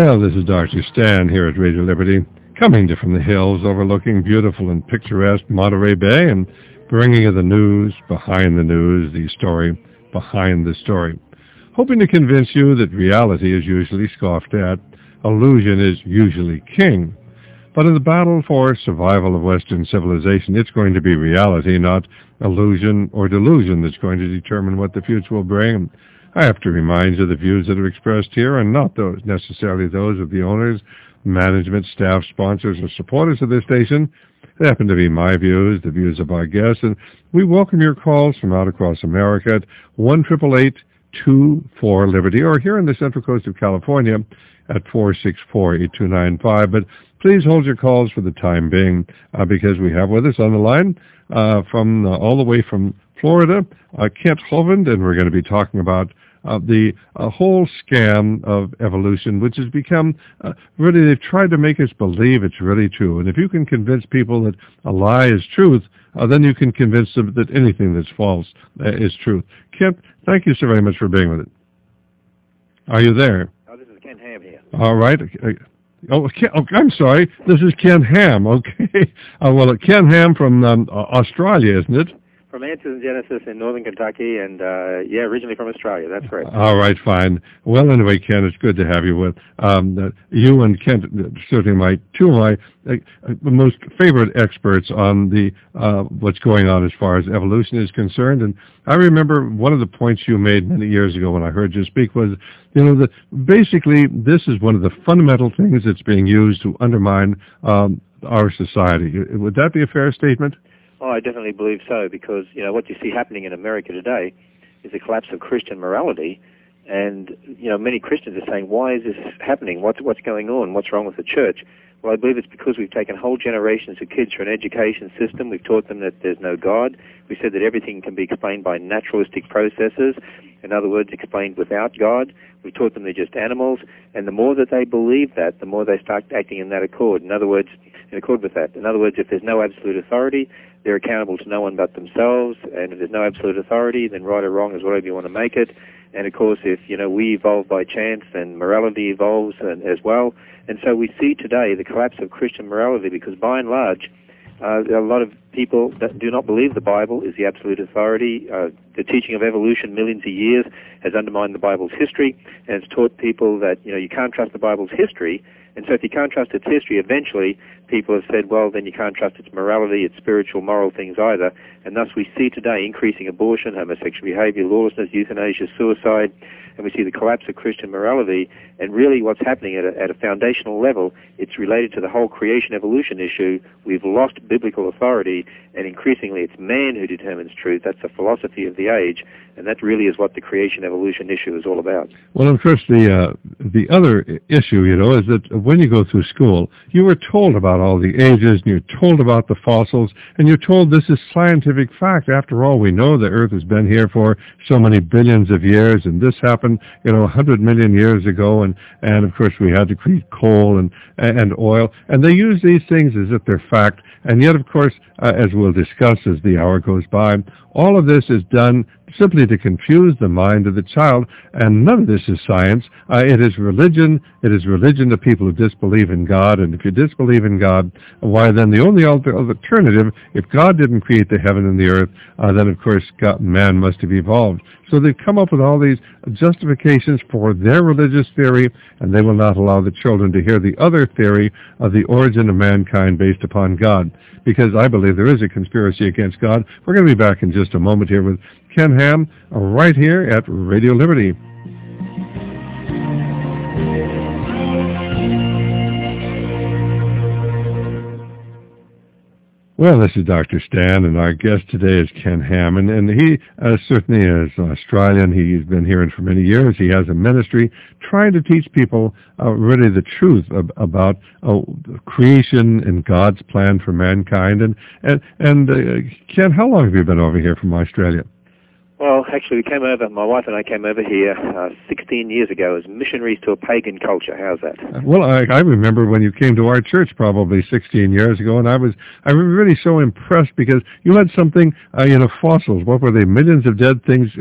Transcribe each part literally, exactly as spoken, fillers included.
Well, this is Doctor Stan here at Radio Liberty, coming to from the hills overlooking beautiful and picturesque Monterey Bay and bringing you the news behind the news, the story behind the story. Hoping to convince you that reality is usually scoffed at, illusion is usually king. But in the battle for survival of Western civilization, it's going to be reality, not illusion or delusion, that's going to determine what the future will bring. I have to remind you the views that are expressed here are not those necessarily those of the owners, management, staff, sponsors, or supporters of this station. They happen to be my views, the views of our guests, and we welcome your calls from out across America at one eight eight eight, two four, Liberty, or here on the Central Coast of California at four six four, eight two nine five. But please hold your calls for the time being, uh, because we have with us on the line uh, from uh, all the way from Florida, uh, Kent Hovind, and we're going to be talking about uh, the uh, whole scam of evolution, which has become, uh, really, they've tried to make us believe it's really true. And if you can convince people that a lie is truth, uh, then you can convince them that anything that's false uh, is truth. Kent, thank you so very much for being with it. Are you there? Oh, this is Ken Ham here. All right. Oh, Ken, oh, I'm sorry. This is Ken Ham. Okay. Uh, well, Ken Ham from um, Australia, isn't it? From Answers in Genesis in northern Kentucky, and, uh, yeah, originally from Australia. That's correct. All right, fine. Well, anyway, Ken, it's good to have you with. Um, uh, you and Kent, certainly my two of my uh, most favorite experts on the uh, what's going on as far as evolution is concerned. And I remember one of the points you made many years ago when I heard you speak was, you know, that basically this is one of the fundamental things that's being used to undermine um, our society. Would that be a fair statement? Oh, I definitely believe so, because, you know, what you see happening in America today is the collapse of Christian morality, and, you know, many Christians are saying, why is this happening? What's, what's going on? What's wrong with the church? Well, I believe it's because we've taken whole generations of kids through an education system. We've taught them that there's no God. We said that everything can be explained by naturalistic processes. In other words, explained without God. We taught them they're just animals. And the more that they believe that, the more they start acting in that accord. In other words, in accord with that. In other words, if there's no absolute authority, they're accountable to no one but themselves. And if there's no absolute authority, then right or wrong is whatever you want to make it. And of course, if, you know, we evolve by chance, then morality evolves and, as well. And so we see today the collapse of Christian morality, because by and large, uh, a lot of people that do not believe the Bible is the absolute authority. Uh, the teaching of evolution millions of years has undermined the Bible's history, and it's taught people that, you know, you can't trust the Bible's history. And so if you can't trust its history, eventually people have said, well, then you can't trust its morality, its spiritual, moral things either. And thus we see today increasing abortion, homosexual behavior, lawlessness, euthanasia, suicide, and we see the collapse of Christian morality. And really what's happening at a, at a foundational level, it's related to the whole creation evolution issue. We've lost biblical authority, and increasingly it's man who determines truth. That's the philosophy of the age, and that really is what the creation evolution issue is all about. Well, of course, the uh, the other issue, you know, is that when you go through school, you were told about all the ages, and you're told about the fossils, and you're told this is scientific fact. After all, we know the Earth has been here for so many billions of years, and this happened, you know, one hundred million years ago, and, and of course we had to create coal and, and oil, and they use these things as if they're fact, and yet, of course, uh, as we'll discuss as the hour goes by, all of this is done simply to confuse the mind of the child, and none of this is science. Uh, it is religion. It is religion to people who disbelieve in God, and if you disbelieve in God, why then the only alternative, if God didn't create the heaven and the earth, uh, then of course God, man must have evolved. So they've come up with all these justifications for their religious theory, and they will not allow the children to hear the other theory of the origin of mankind based upon God, because I believe there is a conspiracy against God. We're going to be back in just a moment here with Ken Ham, right here at Radio Liberty. Well, this is Doctor Stan, and our guest today is Ken Ham, and, and he uh, certainly is Australian. He's been here for many years. He has a ministry trying to teach people uh, really the truth of, about uh, creation and God's plan for mankind. And, and, and uh, Ken, how long have you been over here from Australia? Well, actually, we came over, my wife and I came over here uh, sixteen years ago as missionaries to a pagan culture. How's that? Well, I, I remember when you came to our church probably sixteen years ago, and I was I was really so impressed because you had something, uh, you know, fossils. What were they? Millions of dead things.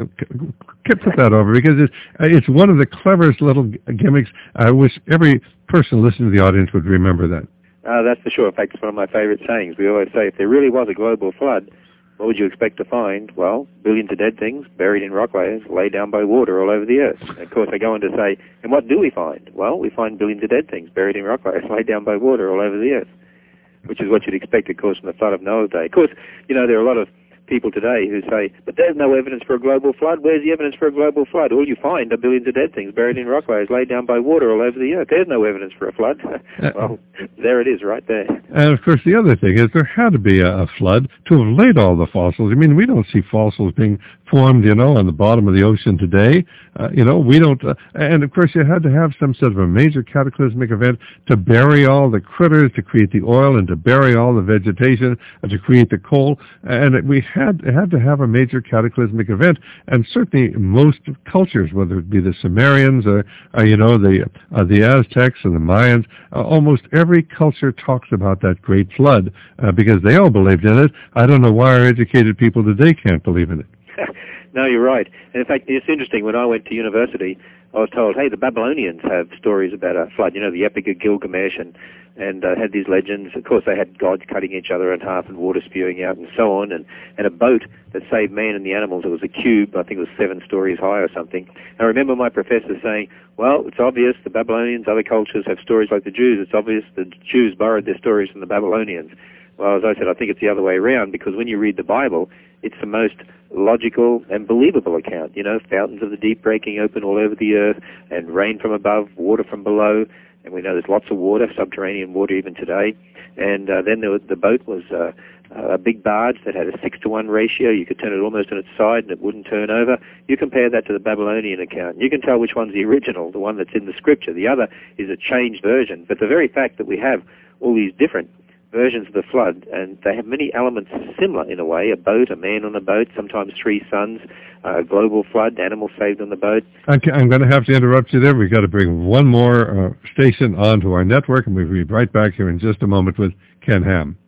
Put that over, because it's, it's one of the cleverest little gimmicks. I wish every person listening to the audience would remember that. Uh, that's for sure. In fact, it's one of my favorite sayings. We always say, if there really was a global flood, what would you expect to find? Well, billions of dead things buried in rock layers, laid down by water all over the earth. And of course, I go on to say, and what do we find? Well, we find billions of dead things buried in rock layers, laid down by water all over the earth, which is what you'd expect, of course, from the flood of Noah's day. Of course, you know, there are a lot of people today who say, but there's no evidence for a global flood. Where's the evidence for a global flood? All you find are billions of dead things buried in rock layers, laid down by water all over the earth. There's no evidence for a flood. Well, there it is right there. And, of course, the other thing is there had to be a, a flood to have laid all the fossils. I mean, we don't see fossils being formed, you know, on the bottom of the ocean today. Uh, you know, we don't... Uh, and, of course, you had to have some sort of a major cataclysmic event to bury all the critters, to create the oil, and to bury all the vegetation, and to create the coal. And we had, had to have a major cataclysmic event. And certainly most cultures, whether it be the Sumerians or, or you know, the, uh, the Aztecs and the Mayans, uh, almost every culture talks about that great flood uh, because they all believed in it. I don't know why our educated people today can't believe in it. No, you're right. And in fact, it's interesting. When I went to university, I was told, hey, the Babylonians have stories about a flood, you know, the Epic of Gilgamesh, and, and uh, had these legends. Of course, they had gods cutting each other in half and water spewing out and so on, and, and a boat that saved man and the animals. It was a cube, I think it was seven stories high or something. And I remember my professor saying, well, it's obvious the Babylonians, other cultures have stories like the Jews. It's obvious the Jews borrowed their stories from the Babylonians. Well, as I said, I think it's the other way around, because when you read the Bible, it's the most logical and believable account. You know, fountains of the deep breaking open all over the earth, and rain from above, water from below, and we know there's lots of water, subterranean water even today. And uh, then the, the boat was uh, a big barge that had a six to one ratio. You could turn it almost on its side and it wouldn't turn over. You compare that to the Babylonian account. You can tell which one's the original, the one that's in the scripture. The other is a changed version. But the very fact that we have all these different versions of the flood, and they have many elements similar in a way: a boat, a man on a boat, sometimes three sons, a global flood, animals saved on the boat. Okay, I'm going to have to interrupt you there. We've got to bring one more uh, station onto our network, and we'll be right back here in just a moment with Ken Ham.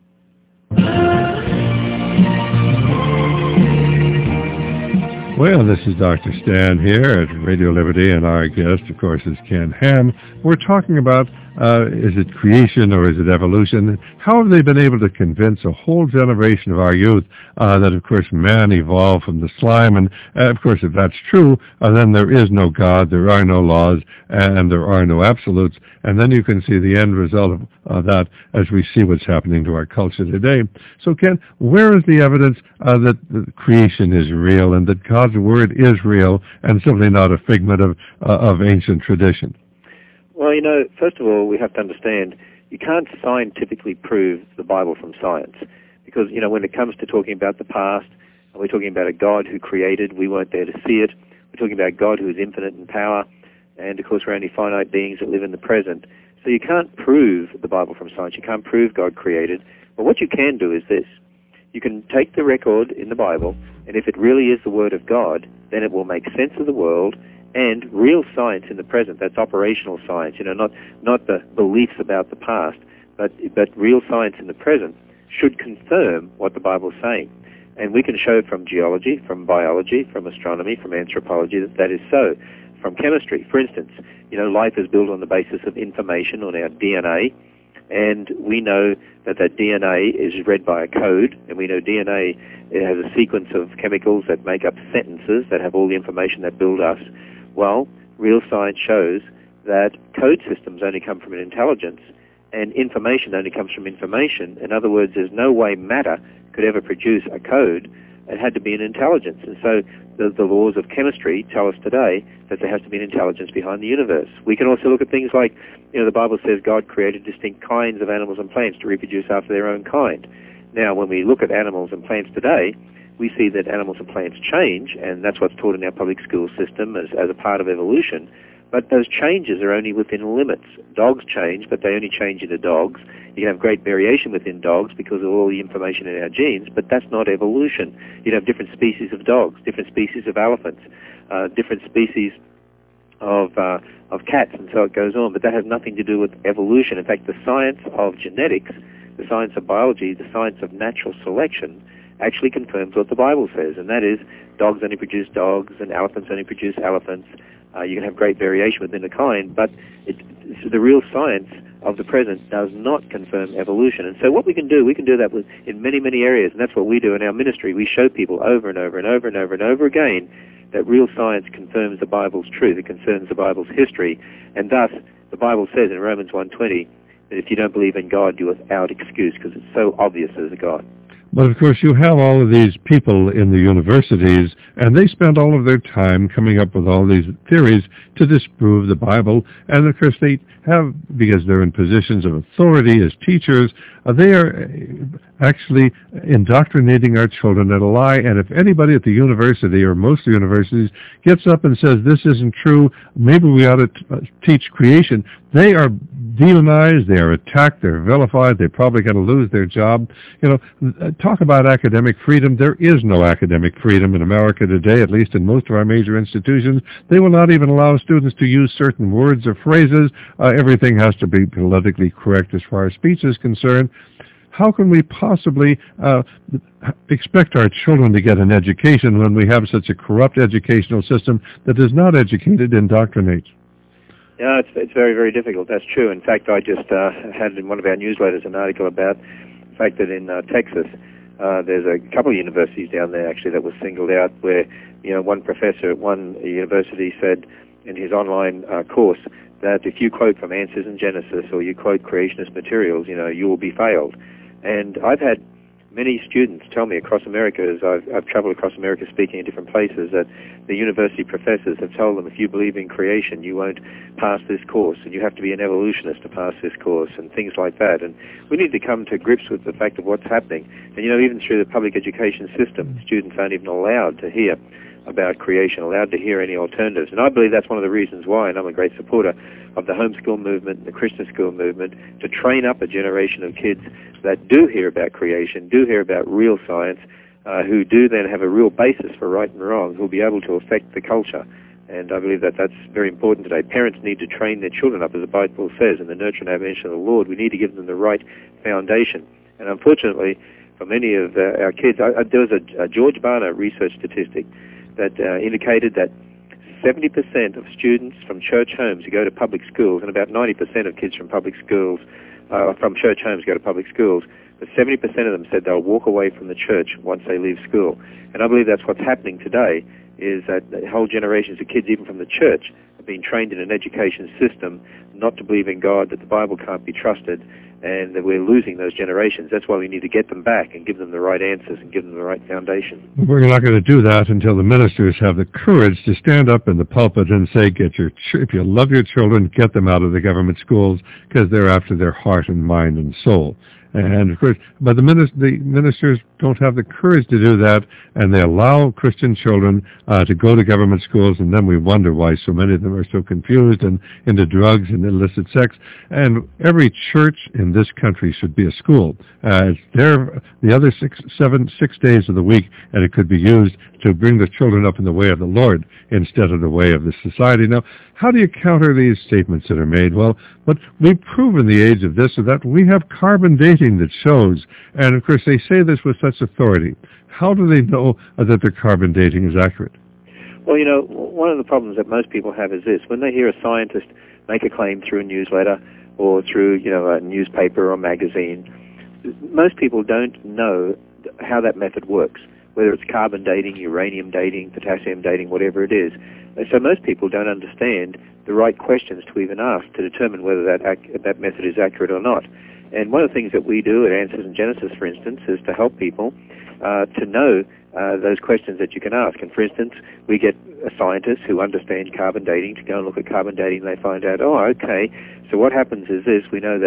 Well, this is Doctor Stan here at Radio Liberty, and our guest, of course, is Ken Ham. We're talking about Uh, is it creation or is it evolution? How have they been able to convince a whole generation of our youth uh, that, of course, man evolved from the slime? And, uh, of course, if that's true, uh, then there is no God, there are no laws, and there are no absolutes. And then you can see the end result of uh, that as we see what's happening to our culture today. So, Ken, where is the evidence uh, that the creation is real and that God's Word is real and simply not a figment of, uh, of ancient tradition? Well, you know, first of all, we have to understand you can't scientifically prove the Bible from science, because, you know, when it comes to talking about the past, we're talking about a God who created, we weren't there to see it. We're talking about a God who is infinite in power, and, of course, we're only finite beings that live in the present. So you can't prove the Bible from science. You can't prove God created. But what you can do is this. You can take the record in the Bible, and if it really is the Word of God, then it will make sense of the world, and real science in the present. That's operational science, you know, not not the beliefs about the past, but but real science in the present should confirm what the Bible is saying. And we can show from geology, from biology, from astronomy, from anthropology that that is so. From chemistry, for instance, you know, life is built on the basis of information on our D N A, and we know that that D N A is read by a code, and we know D N A, it has a sequence of chemicals that make up sentences that have all the information that build us. Well, real science shows that code systems only come from an intelligence, and information only comes from information. In other words, there's no way matter could ever produce a code. It had to be an intelligence. And so the, the laws of chemistry tell us today that there has to be an intelligence behind the universe. We can also look at things like, you know, the Bible says God created distinct kinds of animals and plants to reproduce after their own kind. Now, when we look at animals and plants today, we see that animals and plants change, and that's what's taught in our public school system as, as a part of evolution. But those changes are only within limits. Dogs change, but they only change into dogs. You can have great variation within dogs because of all the information in our genes, but that's not evolution. You'd have different species of dogs, different species of elephants, uh, different species of uh, of cats, and so it goes on. But that has nothing to do with evolution. In fact, the science of genetics, the science of biology, the science of natural selection actually confirms what the Bible says, and that is dogs only produce dogs and elephants only produce elephants. Uh, you can have great variation within a kind, but it, the real science of the present does not confirm evolution. And so what we can do, we can do that with, in many, many areas, and that's what we do in our ministry. We show people over and over and over and over and over again that real science confirms the Bible's truth. It confirms the Bible's history, and thus the Bible says in Romans one twenty that if you don't believe in God, you're without excuse because it's so obvious there's a God. But of course you have all of these people in the universities, and they spend all of their time coming up with all these theories to disprove the Bible. And of course they have, because they're in positions of authority as teachers, uh, they are actually indoctrinating our children at a lie. And if anybody at the university, or most of the universities, gets up and says this isn't true, maybe we ought to t- uh, teach creation, they are demonized, they are attacked, they're vilified, they're probably going to lose their job. You know, talk about academic freedom. There is no academic freedom in America today, at least in most of our major institutions. They will not even allow students to use certain words or phrases. Uh, everything has to be politically correct as far as speech is concerned. How can we possibly uh, expect our children to get an education when we have such a corrupt educational system that does not educate, it indoctrinates? Yeah, it's, it's very, very difficult. That's true. In fact, I just uh, had in one of our newsletters an article about the fact that in uh, Texas, uh, there's a couple of universities down there actually that was singled out where, you know, one professor at one university said in his online uh, course that if you quote from Answers in Genesis or you quote creationist materials, you know, you will be failed. And I've had many students tell me across America, as I've, I've traveled across America speaking in different places, that the university professors have told them if you believe in creation, you won't pass this course, and you have to be an evolutionist to pass this course, and things like that. And we need to come to grips with the fact of what's happening. And, you know, even through the public education system, students aren't even allowed to hear about creation, allowed to hear any alternatives. And I believe that's one of the reasons why, and I'm a great supporter of the homeschool movement, the Christian school movement, to train up a generation of kids that do hear about creation, do hear about real science, uh, who do then have a real basis for right and wrong, who will be able to affect the culture. And I believe that that's very important today. Parents need to train their children up, as the Bible says, in the nurture and admonition of the Lord. We need to give them the right foundation. And unfortunately, for many of uh, our kids, I, I, there was a, a George Barna research statistic that uh, indicated that seventy percent of students from church homes who go to public schools, and about ninety percent of kids from public schools, uh, from church homes go to public schools, but seventy percent of them said they'll walk away from the church once they leave school. And I believe that's what's happening today, is that whole generations of kids, even from the church, have been trained in an education system not to believe in God, that the Bible can't be trusted, and that we're losing those generations. That's why we need to get them back and give them the right answers and give them the right foundation. We're not going to do that until the ministers have the courage to stand up in the pulpit and say, "Get your ch- if you love your children, get them out of the government schools, because they're after their heart and mind and soul." And of course, but the, minister, the ministers don't have the courage to do that, and they allow Christian children uh, to go to government schools, and then we wonder why so many of them are so confused and into drugs and illicit sex. And every church in this country should be a school. Uh, it's there the other six, seven, six days of the week, and it could be used to bring the children up in the way of the Lord instead of the way of the society. Now, how do you counter these statements that are made? Well, but we've proven the age of this or that. We have carbon dating that shows, and of course they say this with such authority. How do they know uh, that their carbon dating is accurate? Well, you know, one of the problems that most people have is this. When they hear a scientist make a claim through a newsletter or through, you know, a newspaper or magazine, most people don't know how that method works, whether it's carbon dating, uranium dating, potassium dating, whatever it is. And so most people don't understand the right questions to even ask to determine whether that ac- that method is accurate or not. And one of the things that we do at Answers in Genesis, for instance, is to help people uh, to know uh, those questions that you can ask. And for instance, we get a scientist who understands carbon dating to go and look at carbon dating, and they find out, oh, okay, so what happens is this. We know that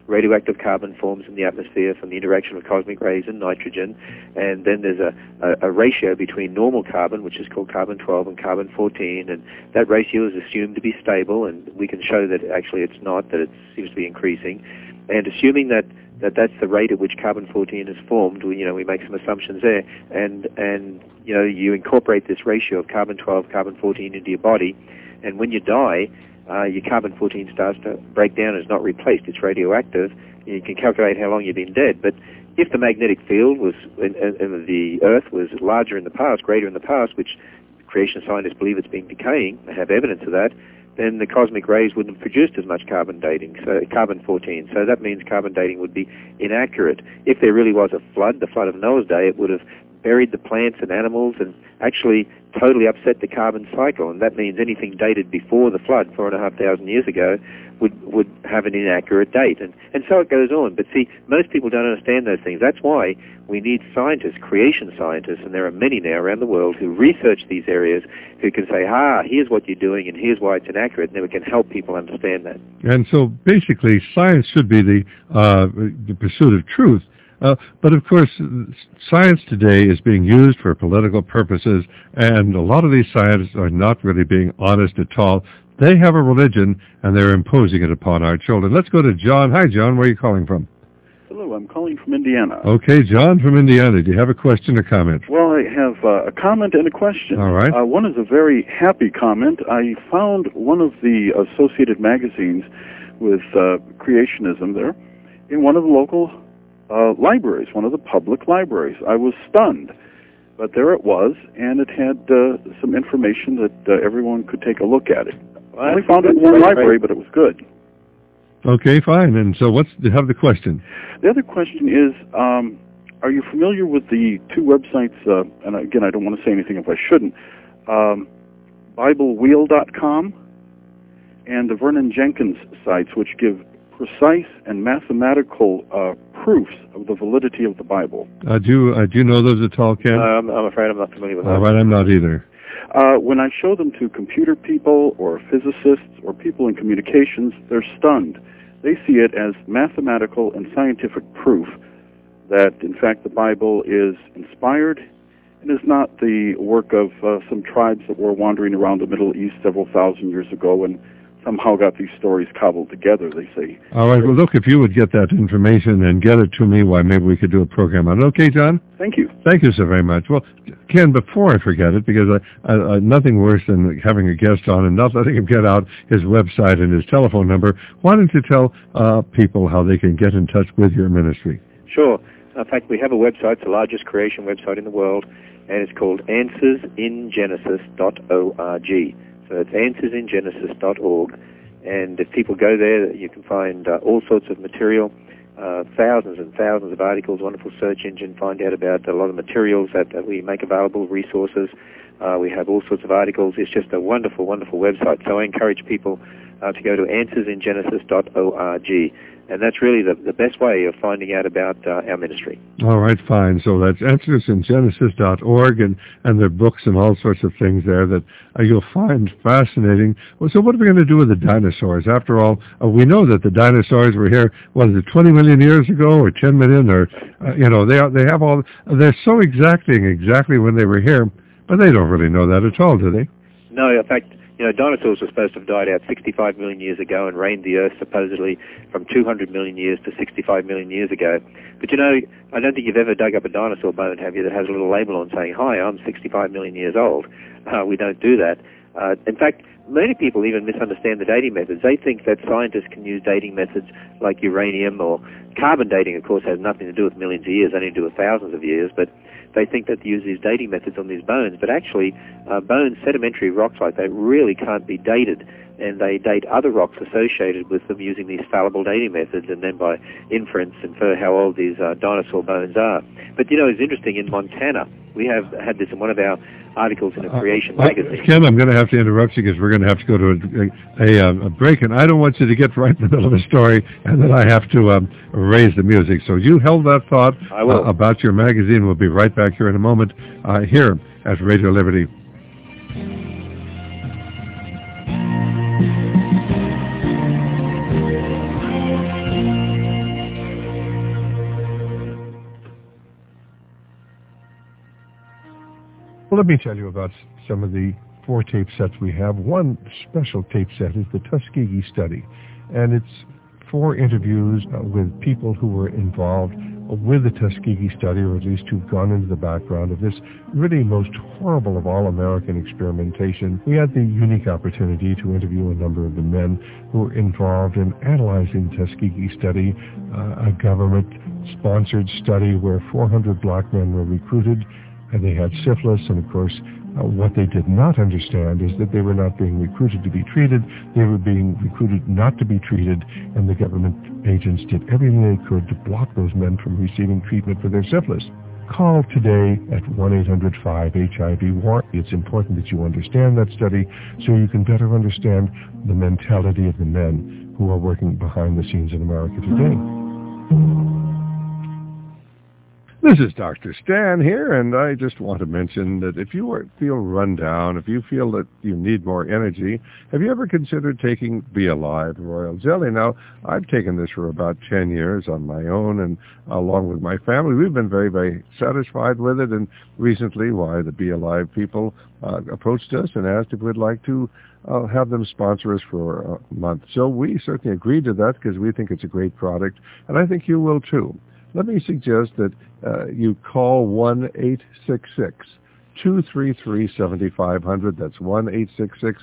radioactive carbon forms in the atmosphere from the interaction of cosmic rays and nitrogen, and then there's a, a, a ratio between normal carbon, which is called carbon twelve, and carbon fourteen, and that ratio is assumed to be stable, and we can show that actually it's not, that it seems to be increasing. And assuming that, that that's the rate at which carbon fourteen is formed, we, you know, we make some assumptions there, and, and you know, you incorporate this ratio of carbon twelve, carbon fourteen into your body, and when you die, uh, your carbon fourteen starts to break down and is not replaced. It's radioactive. You can calculate how long you've been dead, but if the magnetic field was, and, and the Earth was larger in the past, greater in the past, which creation scientists believe it's been decaying, they have evidence of that, then the cosmic rays wouldn't have produced as much carbon dating, so carbon fourteen. So that means carbon dating would be inaccurate. If there really was a flood, the flood of Noah's day, it would have buried the plants and animals and actually totally upset the carbon cycle. And that means anything dated before the flood, four and a half thousand years ago, would would have an inaccurate date. And, and so it goes on. But see, most people don't understand those things. That's why we need scientists, creation scientists, and there are many now around the world who research these areas, who can say, ah, here's what you're doing and here's why it's inaccurate, and then we can help people understand that. And so basically science should be the, uh, the pursuit of truth. Uh, but of course, science today is being used for political purposes, and a lot of these scientists are not really being honest at all. They have a religion, and they're imposing it upon our children. Let's go to John. Hi, John. Where are you calling from? Hello, I'm calling from Indiana. Okay, John from Indiana. Do you have a question or comment? Well, I have uh, a comment and a question. All right. Uh, one is a very happy comment. I found one of the associated magazines with uh, creationism there in one of the local uh, libraries, one of the public libraries. I was stunned. But there it was, and it had uh, some information that uh, everyone could take a look at it. Well, I only found it in one library, but it was good. Okay, fine. And so what's the, have the question? The other question is, um, are you familiar with the two websites, uh, and again, I don't want to say anything if I shouldn't, um, Bible Wheel dot com and the Vernon Jenkins sites, which give precise and mathematical uh, proofs of the validity of the Bible. Uh, do, you, uh, do you know those at all, Ken? Uh, I'm, I'm afraid I'm not familiar with that. All right, I'm not either. Uh, when I show them to computer people or physicists or people in communications, they're stunned. They see it as mathematical and scientific proof that, in fact, the Bible is inspired and is not the work of uh, some tribes that were wandering around the Middle East several thousand years ago and somehow got these stories cobbled together, they say. All right, well, look, if you would get that information and get it to me, why, maybe we could do a program on it. Okay, John? Thank you. Thank you so very much. Well, Ken, before I forget it, because I, I, I, nothing worse than having a guest on and not letting him get out his website and his telephone number, why don't you tell uh, people how they can get in touch with your ministry? Sure. In fact, we have a website, it's the largest creation website in the world, and it's called answers in genesis dot org. So it's answers in genesis dot org, and if people go there, you can find uh, all sorts of material, uh, thousands and thousands of articles, wonderful search engine, find out about a lot of materials that, that we make available, resources. Uh, we have all sorts of articles. It's just a wonderful, wonderful website. So I encourage people uh, to go to answers in genesis dot org. And that's really the, the best way of finding out about uh, our ministry. All right, fine. So that's answers in genesis dot org, and, and there are books and all sorts of things there that uh, you'll find fascinating. Well, so what are we going to do with the dinosaurs? After all, uh, we know that the dinosaurs were here, what is it, twenty million years ago or ten million? Or, uh, you know, they, are, they have all, they're so exacting exactly when they were here, but they don't really know that at all, do they? No, in fact, you know, dinosaurs were supposed to have died out sixty-five million years ago and reigned the Earth supposedly from two hundred million years to sixty-five million years ago. But, you know, I don't think you've ever dug up a dinosaur bone, have you, that has a little label on saying, hi, I'm sixty-five million years old. Uh, we don't do that. Uh, in fact, many people even misunderstand the dating methods. They think that scientists can use dating methods like uranium or carbon dating, of course, has nothing to do with millions of years, only to do with thousands of years, but they think that they use these dating methods on these bones. But actually, uh, bones, sedimentary rocks like that, really can't be dated, and they date other rocks associated with them using these fallible dating methods, and then by inference infer how old these uh, dinosaur bones are. But, you know, it's interesting, in Montana, we have had this in one of our articles in a creation uh, magazine. Uh, Ken, I'm going to have to interrupt you because we're going to have to go to a, a, a, a break, and I don't want you to get right in the middle of a story and then I have to um, raise the music. So you held that thought I will. Uh, about your magazine. We'll be right back here in a moment uh, here at Radio Liberty. Well, let me tell you about some of the four tape sets we have. One special tape set is the Tuskegee Study, and it's four interviews uh, with people who were involved with the Tuskegee Study, or at least who've gone into the background of this really most horrible of all American experimentation. We had the unique opportunity to interview a number of the men who were involved in analyzing the Tuskegee Study, uh, a government-sponsored study where four hundred black men were recruited, and they had syphilis, and of course, Uh, what they did not understand is that they were not being recruited to be treated. They were being recruited not to be treated, and the government agents did everything they could to block those men from receiving treatment for their syphilis. Call today at one eight hundred five H I V war. It's important that you understand that study so you can better understand the mentality of the men who are working behind the scenes in America today. This is Doctor Stan here, and I just want to mention that if you are, feel run down, if you feel that you need more energy, have you ever considered taking Be Alive Royal Jelly? Now, I've taken this for about ten years on my own, and along with my family, we've been very, very satisfied with it, and recently, why, the Be Alive people uh, approached us and asked if we'd like to uh, have them sponsor us for a month. So we certainly agreed to that because we think it's a great product, and I think you will too. Let me suggest that uh, you call one eight six six, two three three, seven five zero zero. That's one eight six six,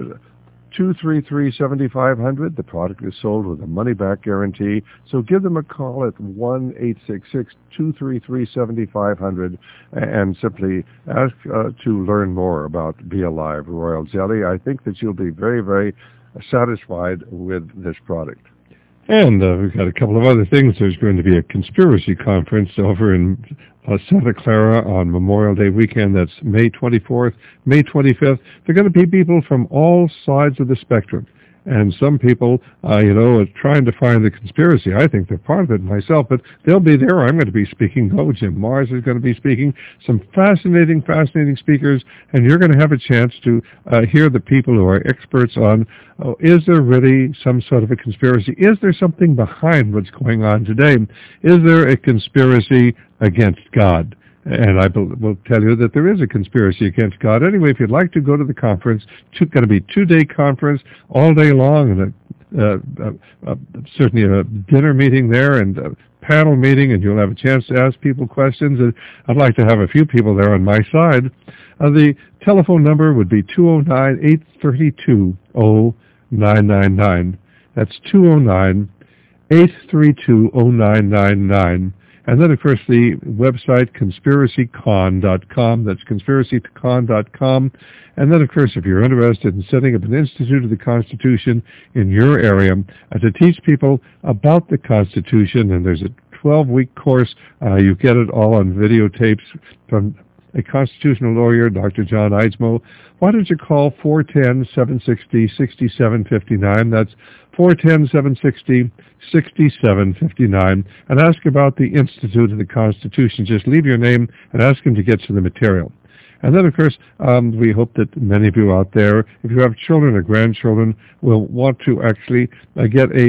two three three, seven five zero zero. The product is sold with a money-back guarantee. So give them a call at one eight six six, two three three, seven five zero zero and simply ask uh, to learn more about Be Alive Royal Jelly. I think that you'll be very, very satisfied with this product. And uh, we've got a couple of other things. There's going to be a conspiracy conference over in uh, Santa Clara on Memorial Day weekend. That's May twenty-fourth, May twenty-fifth. There are going to be people from all sides of the spectrum. And some people, uh, you know, are trying to find the conspiracy. I think they're part of it myself, but they'll be there. I'm going to be speaking. Oh, Jim Mars is going to be speaking. Some fascinating, fascinating speakers, and you're going to have a chance to uh, hear the people who are experts on, oh, is there really some sort of a conspiracy? Is there something behind what's going on today? Is there a conspiracy against God? And I will tell you that there is a conspiracy against God. Anyway, if you'd like to go to the conference, it's going to be a two-day conference all day long, and a, uh, uh, uh, certainly a dinner meeting there and a panel meeting, and you'll have a chance to ask people questions. And I'd like to have a few people there on my side. Uh, the telephone number would be two oh nine, eight three two, oh nine nine nine. That's two oh nine, eight three two, oh nine nine nine. And then, of course, the website, conspiracy con dot com. That's conspiracy con dot com. And then, of course, if you're interested in setting up an Institute of the Constitution in your area uh, to teach people about the Constitution, and there's a twelve-week course. Uh, you get it all on videotapes from a constitutional lawyer, Doctor John Eidsmoe. Why don't you call four one zero, seven six zero, six seven five nine? That's four one zero, seven six zero, six seven five nine, and ask about the Institute of the Constitution. Just leave your name and ask him to get to the material. And then, of course, um, we hope that many of you out there, if you have children or grandchildren, will want to actually uh, get a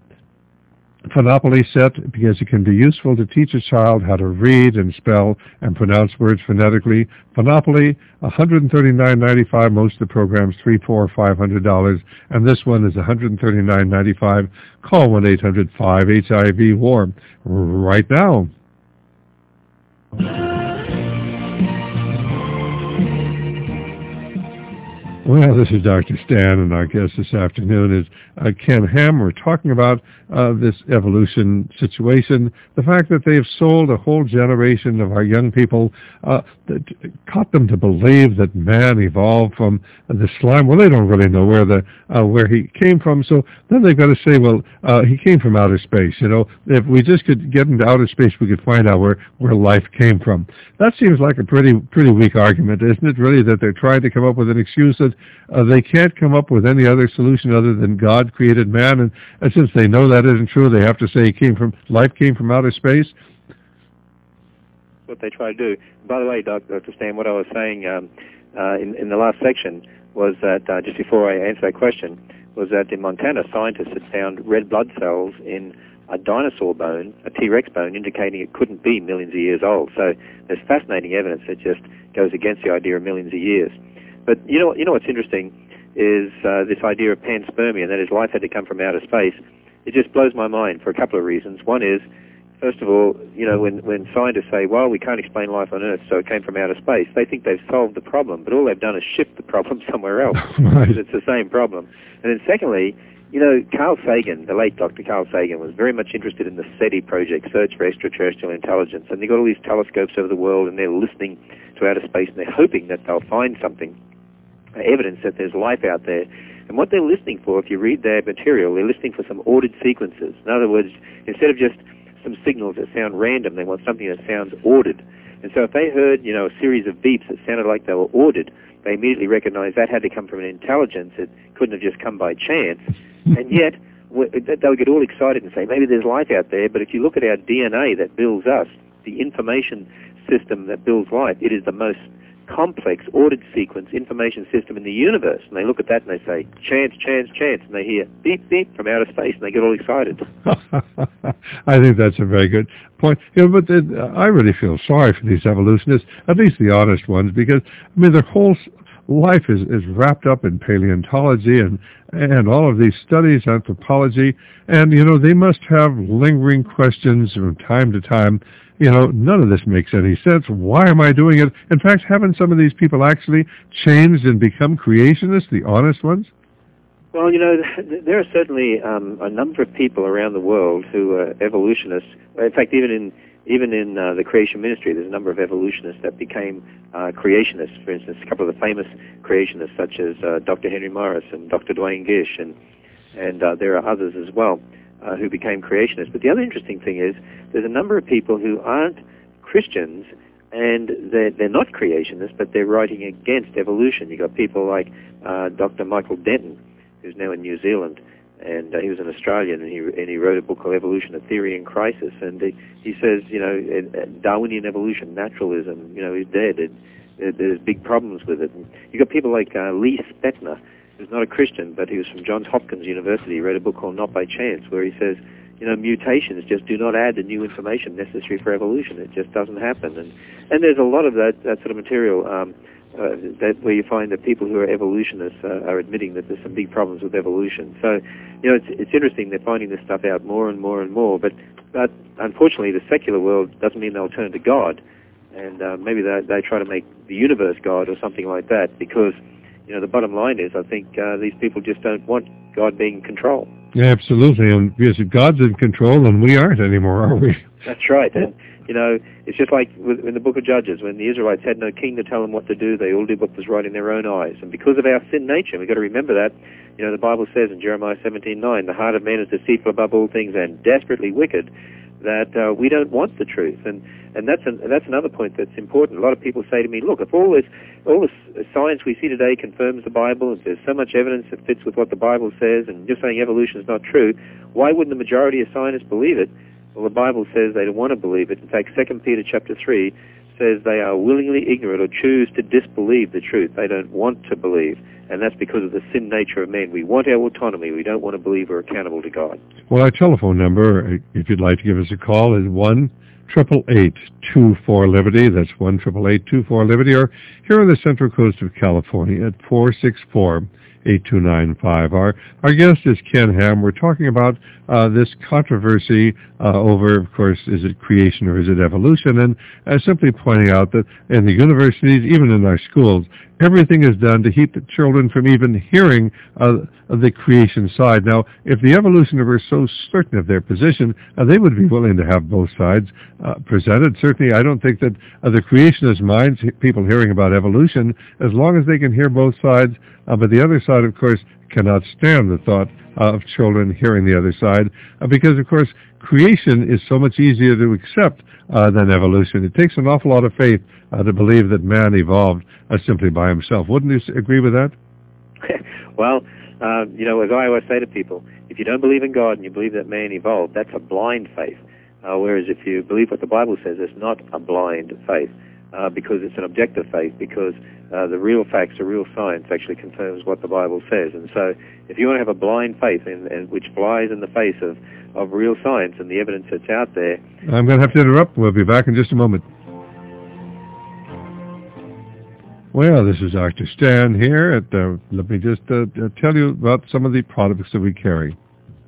Phonopoly set, because it can be useful to teach a child how to read and spell and pronounce words phonetically. Phonopoly, one hundred thirty-nine ninety-five. Most of the programs three, four, five hundred dollars, and this one is one hundred thirty-nine ninety-five. Call one eight hundred five H I V war right now. Well, this is Doctor Stan, and our guest this afternoon is uh, Ken Ham. We're talking about uh, this evolution situation, the fact that they've sold a whole generation of our young people, uh, that taught them to believe that man evolved from the slime. Well, they don't really know where the uh, where he came from, so then they've got to say, well, uh, he came from outer space. You know, if we just could get into outer space, we could find out where, where life came from. That seems like a pretty pretty weak argument, isn't it, really, that they're trying to come up with an excuse that Uh, they can't come up with any other solution other than God created man, and, and since they know that isn't true, they have to say he came from life came from outer space. What they try to do. By the way, Doctor Stan, what I was saying um, uh, in, in the last section was that uh, just before I answer that question, was that in Montana, scientists had found red blood cells in a dinosaur bone, a T-Rex bone, indicating it couldn't be millions of years old. So there's fascinating evidence that just goes against the idea of millions of years. But you know, you know what's interesting is uh, this idea of panspermia, that is, life had to come from outer space. It just blows my mind for a couple of reasons. One is, first of all, you know, when, when scientists say, well, we can't explain life on Earth, so it came from outer space, they think they've solved the problem, but all they've done is shift the problem somewhere else. Right. It's the same problem. And then secondly, you know, Carl Sagan, the late Doctor Carl Sagan, was very much interested in the SETI project, Search for Extraterrestrial Intelligence, and they've got all these telescopes over the world, and they're listening to outer space, and they're hoping that they'll find something, evidence that there's life out there. And what they're listening for, if you read their material, they're listening for some ordered sequences. In other words, instead of just some signals that sound random, they want something that sounds ordered. And so if they heard, you know, a series of beeps that sounded like they were ordered, they immediately recognized that had to come from an intelligence. It couldn't have just come by chance. And yet, they'll get all excited and say, maybe there's life out there, but if you look at our D N A that builds us, the information system that builds life, it is the most complex, ordered sequence information system in the universe. And they look at that and they say, chance, chance, chance, and they hear beep, beep from outer space, and they get all excited. I think that's a very good point. You know, but uh, I really feel sorry for these evolutionists, at least the honest ones, because, I mean, their whole life is, is wrapped up in paleontology and, and all of these studies, anthropology, and, you know, they must have lingering questions from time to time. You know, none of this makes any sense. Why am I doing it? In fact, haven't some of these people actually changed and become creationists, the honest ones? Well, you know, there are certainly um, a number of people around the world who are evolutionists. In fact, even in even in uh, the creation ministry, there's a number of evolutionists that became uh, creationists. For instance, a couple of the famous creationists, such as uh, Doctor Henry Morris and Doctor Duane Gish, and and uh, there are others as well uh, who became creationists. But the other interesting thing is there's a number of people who aren't Christians, and they're, they're not creationists, but they're writing against evolution. You've got people like uh, Doctor Michael Denton, who's now in New Zealand, and uh, he was an Australian, and he and he wrote a book called Evolution, A Theory in Crisis, and he, he says, you know, Darwinian evolution, naturalism, you know, is dead. It, it, there's big problems with it. And you've got people like uh, Lee Spetner, who's not a Christian, but he was from Johns Hopkins University. He wrote a book called Not by Chance, where he says, you know, mutations just do not add the new information necessary for evolution. It just doesn't happen. And and there's a lot of that, that sort of material um, uh, that where you find that people who are evolutionists uh, are admitting that there's some big problems with evolution. So, you know, it's it's interesting they're finding this stuff out more and more and more. But but unfortunately, the secular world doesn't mean they'll turn to God, and uh, maybe they they try to make the universe God or something like that, because, you know, the bottom line is, I think uh, these people just don't want God being in control. Yeah, absolutely. And because if God's in control, then we aren't anymore, are we? That's right. And, you know, it's just like with, in the book of Judges, when the Israelites had no king to tell them what to do, they all did what was right in their own eyes. And because of our sin nature, we've got to remember that. You know, the Bible says in Jeremiah seventeen nine, the heart of man is deceitful above all things and desperately wicked, that uh, we don't want the truth. And and that's an, that's another point that's important. A lot of people say to me, look, if all this all this science we see today confirms the Bible, if there's so much evidence that fits with what the Bible says, and you're saying evolution is not true, why wouldn't the majority of scientists believe it? Well, the Bible says they don't want to believe it. In fact, Second Peter chapter three says they are willingly ignorant or choose to disbelieve the truth. They don't want to believe. And that's because of the sin nature of man. We want our autonomy. We don't want to believe we're accountable to God. Well, our telephone number, if you'd like to give us a call, is one eight eight eight, two four, Liberty. That's one eight eight eight, two four, Liberty. Or here on the Central Coast of California at four six four, eight two nine five. Our, our guest is Ken Ham. We're talking about uh, this controversy uh, over, of course, is it creation or is it evolution? And uh, simply pointing out that in the universities, even in our schools, everything is done to keep the children from even hearing uh, the creation side. Now, if the evolutionists were so certain of their position, uh, they would be willing to have both sides uh, presented. Certainly, I don't think that uh, the creationist minds, people hearing about evolution, as long as they can hear both sides, uh, but the other side, of course, cannot stand the thought uh, of children hearing the other side, uh, because, of course, creation is so much easier to accept uh, than evolution. It takes an awful lot of faith uh, to believe that man evolved uh, simply by himself. Wouldn't you agree with that? Well, uh, you know, as I always say to people, if you don't believe in God and you believe that man evolved, that's a blind faith. Uh, whereas if you believe what the Bible says, it's not a blind faith, uh, because it's an objective faith, because uh, the real facts, the real science actually confirms what the Bible says. And so if you want to have a blind faith in, in, which flies in the face of, of real science and the evidence that's out there... I'm going to have to interrupt. We'll be back in just a moment. Well, this is Doctor Stan here. At, uh, let me just uh, tell you about some of the products that we carry.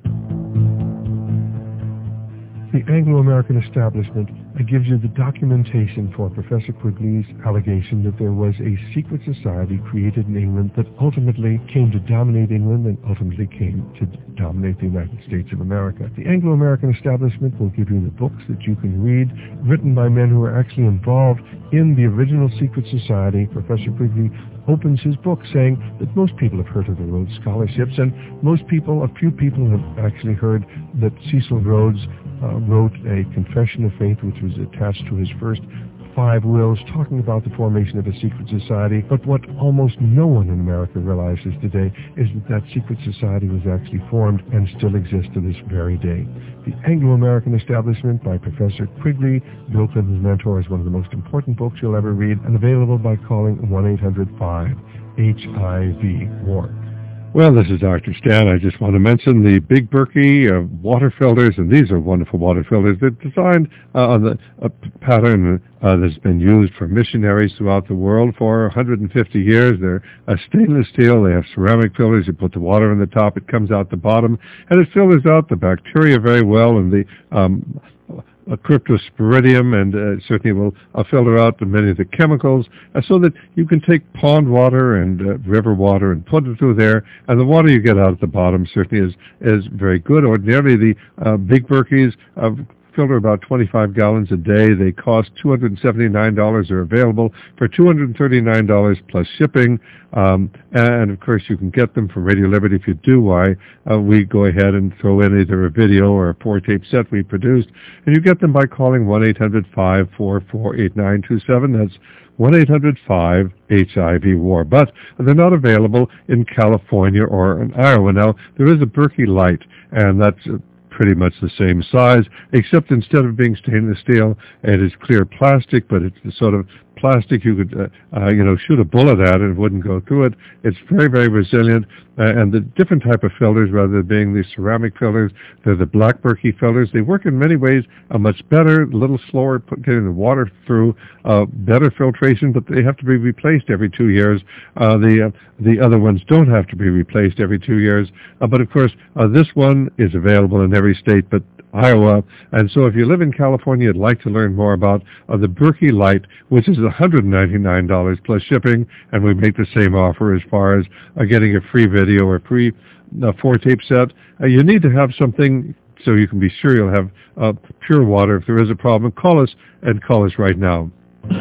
The Anglo-American establishment gives you the documentation for Professor Quigley's allegation that there was a secret society created in England that ultimately came to dominate England and ultimately came to dominate the United States of America. The Anglo-American establishment will give you the books that you can read, written by men who are actually involved in the original secret society. Professor Quigley opens his book saying that most people have heard of the Rhodes Scholarships, and most people, a few people have actually heard that Cecil Rhodes uh, wrote a confession of faith which was attached to his first five wills talking about the formation of a secret society. But what almost no one in America realizes today is that that secret society was actually formed and still exists to this very day. The Anglo-American Establishment by Professor Quigley, Bill Clinton's mentor, is one of the most important books you'll ever read, and available by calling one eight hundred five H I V war. Well, this is Doctor Stan. I just want to mention the Big Berkey uh, water filters, and these are wonderful water filters. They're designed uh, on the uh, pattern uh, that's been used for missionaries throughout the world for one hundred fifty years. They're uh, stainless steel. They have ceramic filters. You put the water in the top, it comes out the bottom, and it filters out the bacteria very well, and the um, a cryptosporidium, and uh, certainly will uh, filter out many of the chemicals, uh, so that you can take pond water and uh, river water and put it through there, and the water you get out at the bottom certainly is is very good. Ordinarily, the uh, Big Berkeys uh, filter about twenty-five gallons a day. They cost two hundred seventy-nine dollars. They're available for two hundred thirty-nine dollars plus shipping. Um, and, of course, you can get them from Radio Liberty. If you do, why, uh, we go ahead and throw in either a video or a four-tape set we produced. And you get them by calling one eight hundred five four four eight nine two seven. That's one eight hundred five H I V war. But they're not available in California or in Iowa. Now, there is a Berkey Light, and that's uh, pretty much the same size, except instead of being stainless steel, it is clear plastic, but it's the sort of plastic you could, uh, uh, you know, shoot a bullet at and it wouldn't go through it. It's very, very resilient, uh, and the different type of filters, rather than being the ceramic filters, they're the black Berkey filters. They work in many ways uh, much better, a little slower, put, getting the water through, uh, better filtration, but they have to be replaced every two years. Uh, the uh, the other ones don't have to be replaced every two years, uh, but of course, uh, this one is available in every state but Iowa. And so if you live in California, you'd like to learn more about uh, the Berkey Light, which is one hundred ninety-nine dollars plus shipping, and we make the same offer as far as uh, getting a free video or free uh, four-tape set. Uh, you need to have something so you can be sure you'll have uh, pure water. If there is a problem, call us, and call us right now.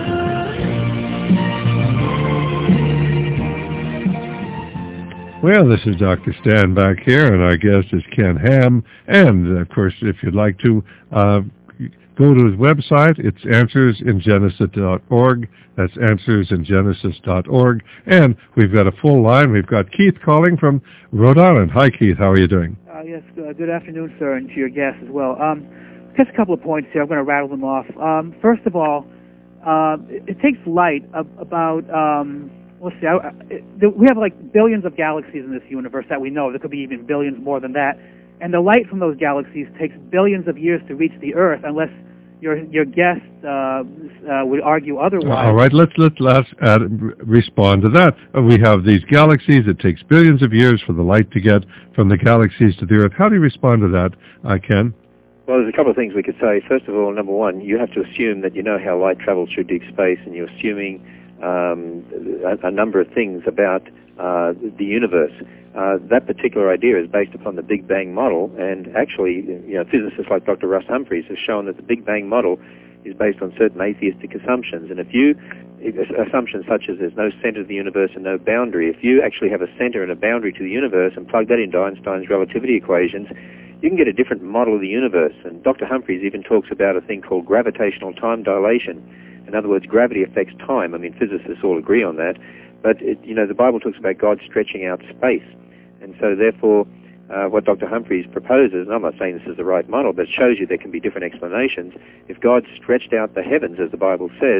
Well, this is Doctor Stan back here, and our guest is Ken Ham. And, of course, if you'd like to uh, go to his website, it's answers in genesis dot org. That's answers in genesis dot org. And we've got a full line. We've got Keith calling from Rhode Island. Hi, Keith. How are you doing? Uh, yes, uh, good afternoon, sir, and to your guest as well. Um, just a couple of points here. I'm going to rattle them off. Um, first of all, uh, it, it takes light of, about... Um, Let's see, I, it, we have like billions of galaxies in this universe that we know. There could be even billions more than that. And the light from those galaxies takes billions of years to reach the Earth, unless your your guest uh, uh, would argue otherwise. All right, let's, let's, let's add, respond to that. Uh, we have these galaxies. It takes billions of years for the light to get from the galaxies to the Earth. How do you respond to that, uh, Ken? Well, there's a couple of things we could say. First of all, number one, you have to assume that you know how light travels through deep space, and you're assuming Um, a, a number of things about uh, the universe. Uh, that particular idea is based upon the Big Bang model, and actually, you know, physicists like Doctor Russ Humphreys have shown that the Big Bang model is based on certain atheistic assumptions. And if you, assumptions such as there's no center of the universe and no boundary, if you actually have a center and a boundary to the universe and plug that into Einstein's relativity equations, you can get a different model of the universe. And Doctor Humphreys even talks about a thing called gravitational time dilation. In other words, gravity affects time. I mean, physicists all agree on that. But, it, you know, the Bible talks about God stretching out space. And so, therefore, uh, what Doctor Humphreys proposes, and I'm not saying this is the right model, but it shows you there can be different explanations. If God stretched out the heavens, as the Bible says,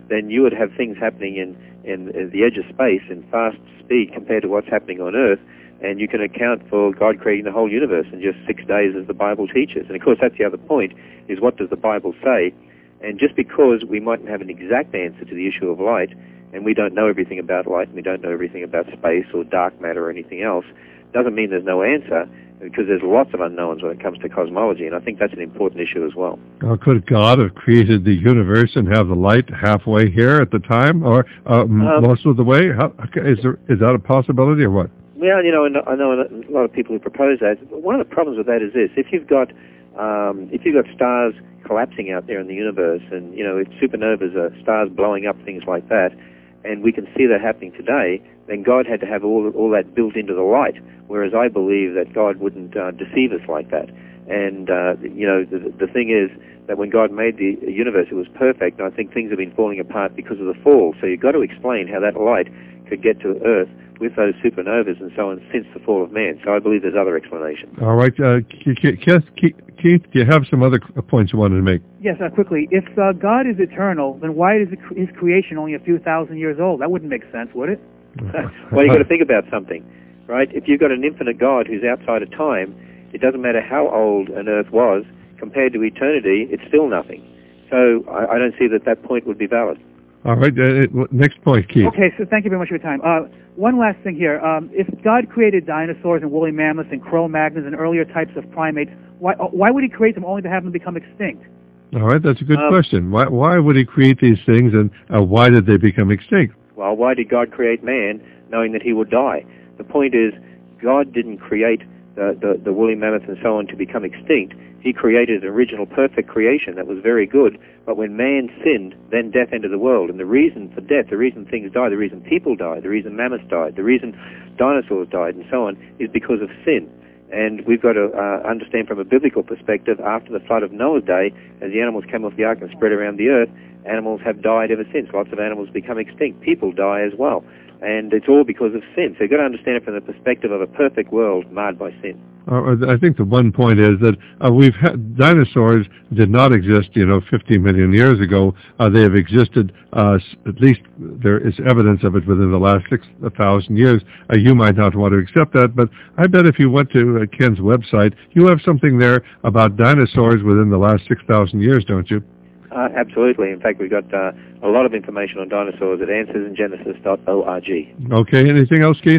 then you would have things happening in, in, in the edge of space in fast speed compared to what's happening on Earth, and you can account for God creating the whole universe in just six days as the Bible teaches. And of course that's the other point, is what does the Bible say? And just because we mightn't have an exact answer to the issue of light, and we don't know everything about light, and we don't know everything about space or dark matter or anything else, doesn't mean there's no answer, because there's lots of unknowns when it comes to cosmology, and I think that's an important issue as well. Uh, could God have created the universe and have the light halfway here at the time, or uh, um, most of the way? How, is, there, is that a possibility, or what? Well, you know, I know a lot of people who propose that. One of the problems with that is this: if you've got um, if you've got stars collapsing out there in the universe, and you know, if supernovas are stars blowing up, things like that, and we can see that happening today, then God had to have all all that built into the light. Whereas I believe that God wouldn't uh, deceive us like that. And uh, you know, the, the thing is that when God made the universe, it was perfect. And I think things have been falling apart because of the fall. So you've got to explain how that light could get to Earth with those supernovas and so on since the fall of man. So I believe there's other explanations. All right, uh, Keith, Keith, do you have some other points you wanted to make? Yes, uh, quickly. If uh, God is eternal, then why is his creation only a few thousand years old? That wouldn't make sense, would it? Well, you've got to think about something, right? If you've got an infinite God who's outside of time, it doesn't matter how old an Earth was, compared to eternity, it's still nothing. So I, I don't see that that point would be valid. All right, uh, next point, Keith. Okay, so thank you very much for your time. Uh, one last thing here. Um, if God created dinosaurs and woolly mammoths and Cro-Magnons and earlier types of primates, why why would he create them only to have them become extinct? All right, that's a good um, question. Why why would he create these things, and uh, why did they become extinct? Well, why did God create man knowing that he would die? The point is, God didn't create the, the, the woolly mammoth and so on to become extinct. He created an original perfect creation that was very good, but when man sinned, then death entered the world. And the reason for death, the reason things die, the reason people die, the reason mammoths died, the reason dinosaurs died, and so on, is because of sin. And we've got to uh, understand from a biblical perspective, after the flood of Noah's day, as the animals came off the ark and spread around the earth, animals have died ever since. Lots of animals become extinct. People die as well. And it's all because of sin. So you've got to understand it from the perspective of a perfect world marred by sin. Uh, I think the one point is that uh, we've had, dinosaurs did not exist, you know, fifty million years ago. Uh, they have existed, uh, at least there is evidence of it within the last six thousand years. Uh, you might not want to accept that, but I bet if you went to uh, Ken's website, you have something there about dinosaurs within the last six thousand years, don't you? Uh, absolutely. In fact, we've got uh, a lot of information on dinosaurs at answers in genesis dot org. Okay. Anything else, Keith?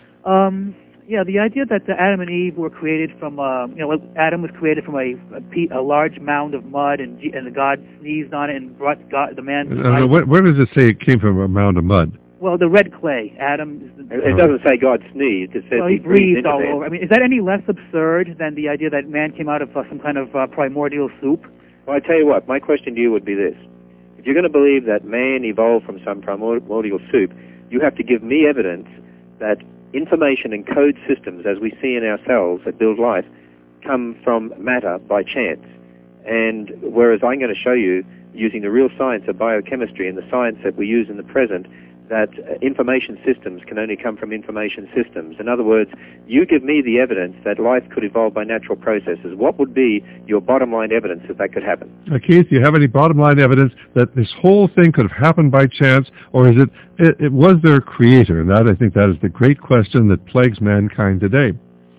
Um, yeah, the idea that uh, Adam and Eve were created from, uh, you know, Adam was created from a, a, pe- a large mound of mud, and and the God sneezed on it and brought God, the man. Uh, where, where does it say it came from a mound of mud? Well, the red clay. Adam. Is the, it doesn't say God sneezed. It says well, he, he breathed, breathed all into over. I mean, is that any less absurd than the idea that man came out of uh, some kind of uh, primordial soup? Well, I tell you what, my question to you would be this. If you're going to believe that man evolved from some primordial soup, you have to give me evidence that information and code systems, as we see in our cells that build life, come from matter by chance. And whereas I'm going to show you, using the real science of biochemistry and the science that we use in the present, that uh, information systems can only come from information systems. In other words, you give me the evidence that life could evolve by natural processes. What would be your bottom line evidence that that could happen? Uh, Keith, do you have any bottom line evidence that this whole thing could have happened by chance, or is it, it, it was there a creator? And that, I think that is the great question that plagues mankind today.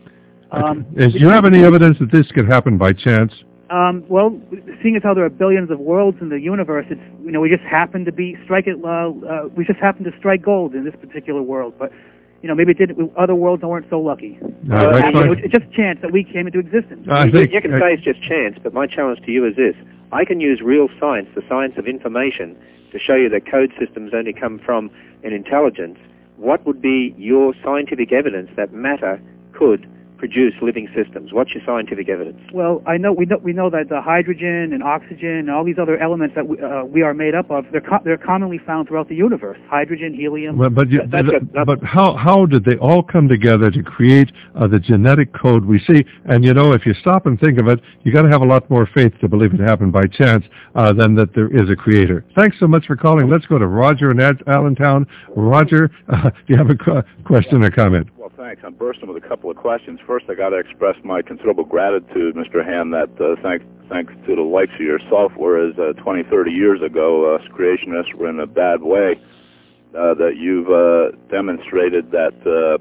Um, is, do you have any evidence that this could happen by chance? Um, well, seeing as how there are billions of worlds in the universe, it's, you know, we just happen to be strike it. Uh, uh, we just happen to strike gold in this particular world. But you know, maybe it did. Other worlds weren't so lucky. No, uh, happened, it's just chance that we came into existence. I you, think, you can I, say it's just chance, but my challenge to you is this: I can use real science, the science of information, to show you that code systems only come from an intelligence. What would be your scientific evidence that matter could produce living systems? What's your scientific evidence? Well, I know we know we know that the hydrogen and oxygen and all these other elements that we, uh, we are made up of, they're co- they're commonly found throughout the universe. Hydrogen, helium. Well, but you, that, but, but how how did they all come together to create uh, the genetic code we see? And you know, if you stop and think of it, you got to have a lot more faith to believe it happened by chance uh, than that there is a creator. Thanks so much for calling. Let's go to Roger in Ad- Allentown. Roger, uh, do you have a qu- question or comment? Thanks. I'm bursting with a couple of questions. First, I got to express my considerable gratitude, Mister Ham, that uh, thanks thanks to the likes of yourself, whereas uh, twenty, thirty years ago, us creationists were in a bad way, uh, that you've uh, demonstrated that, uh,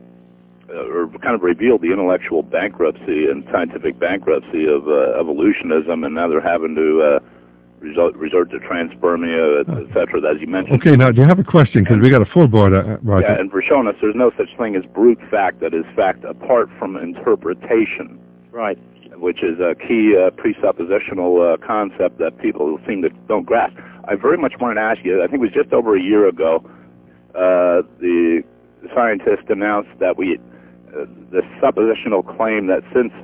or kind of revealed the intellectual bankruptcy and scientific bankruptcy of uh, evolutionism, and now they're having to uh, resort, resort to transpermia, et cetera, as you mentioned. Okay, now, do you have a question? Because we got a full board, uh, Roger. Yeah, and for showing us there's no such thing as brute fact, that is fact apart from interpretation. Right. Which is a key uh, presuppositional uh, concept that people seem to don't grasp. I very much wanted to ask you, I think it was just over a year ago, uh, the scientists announced that we, uh, the suppositional claim that since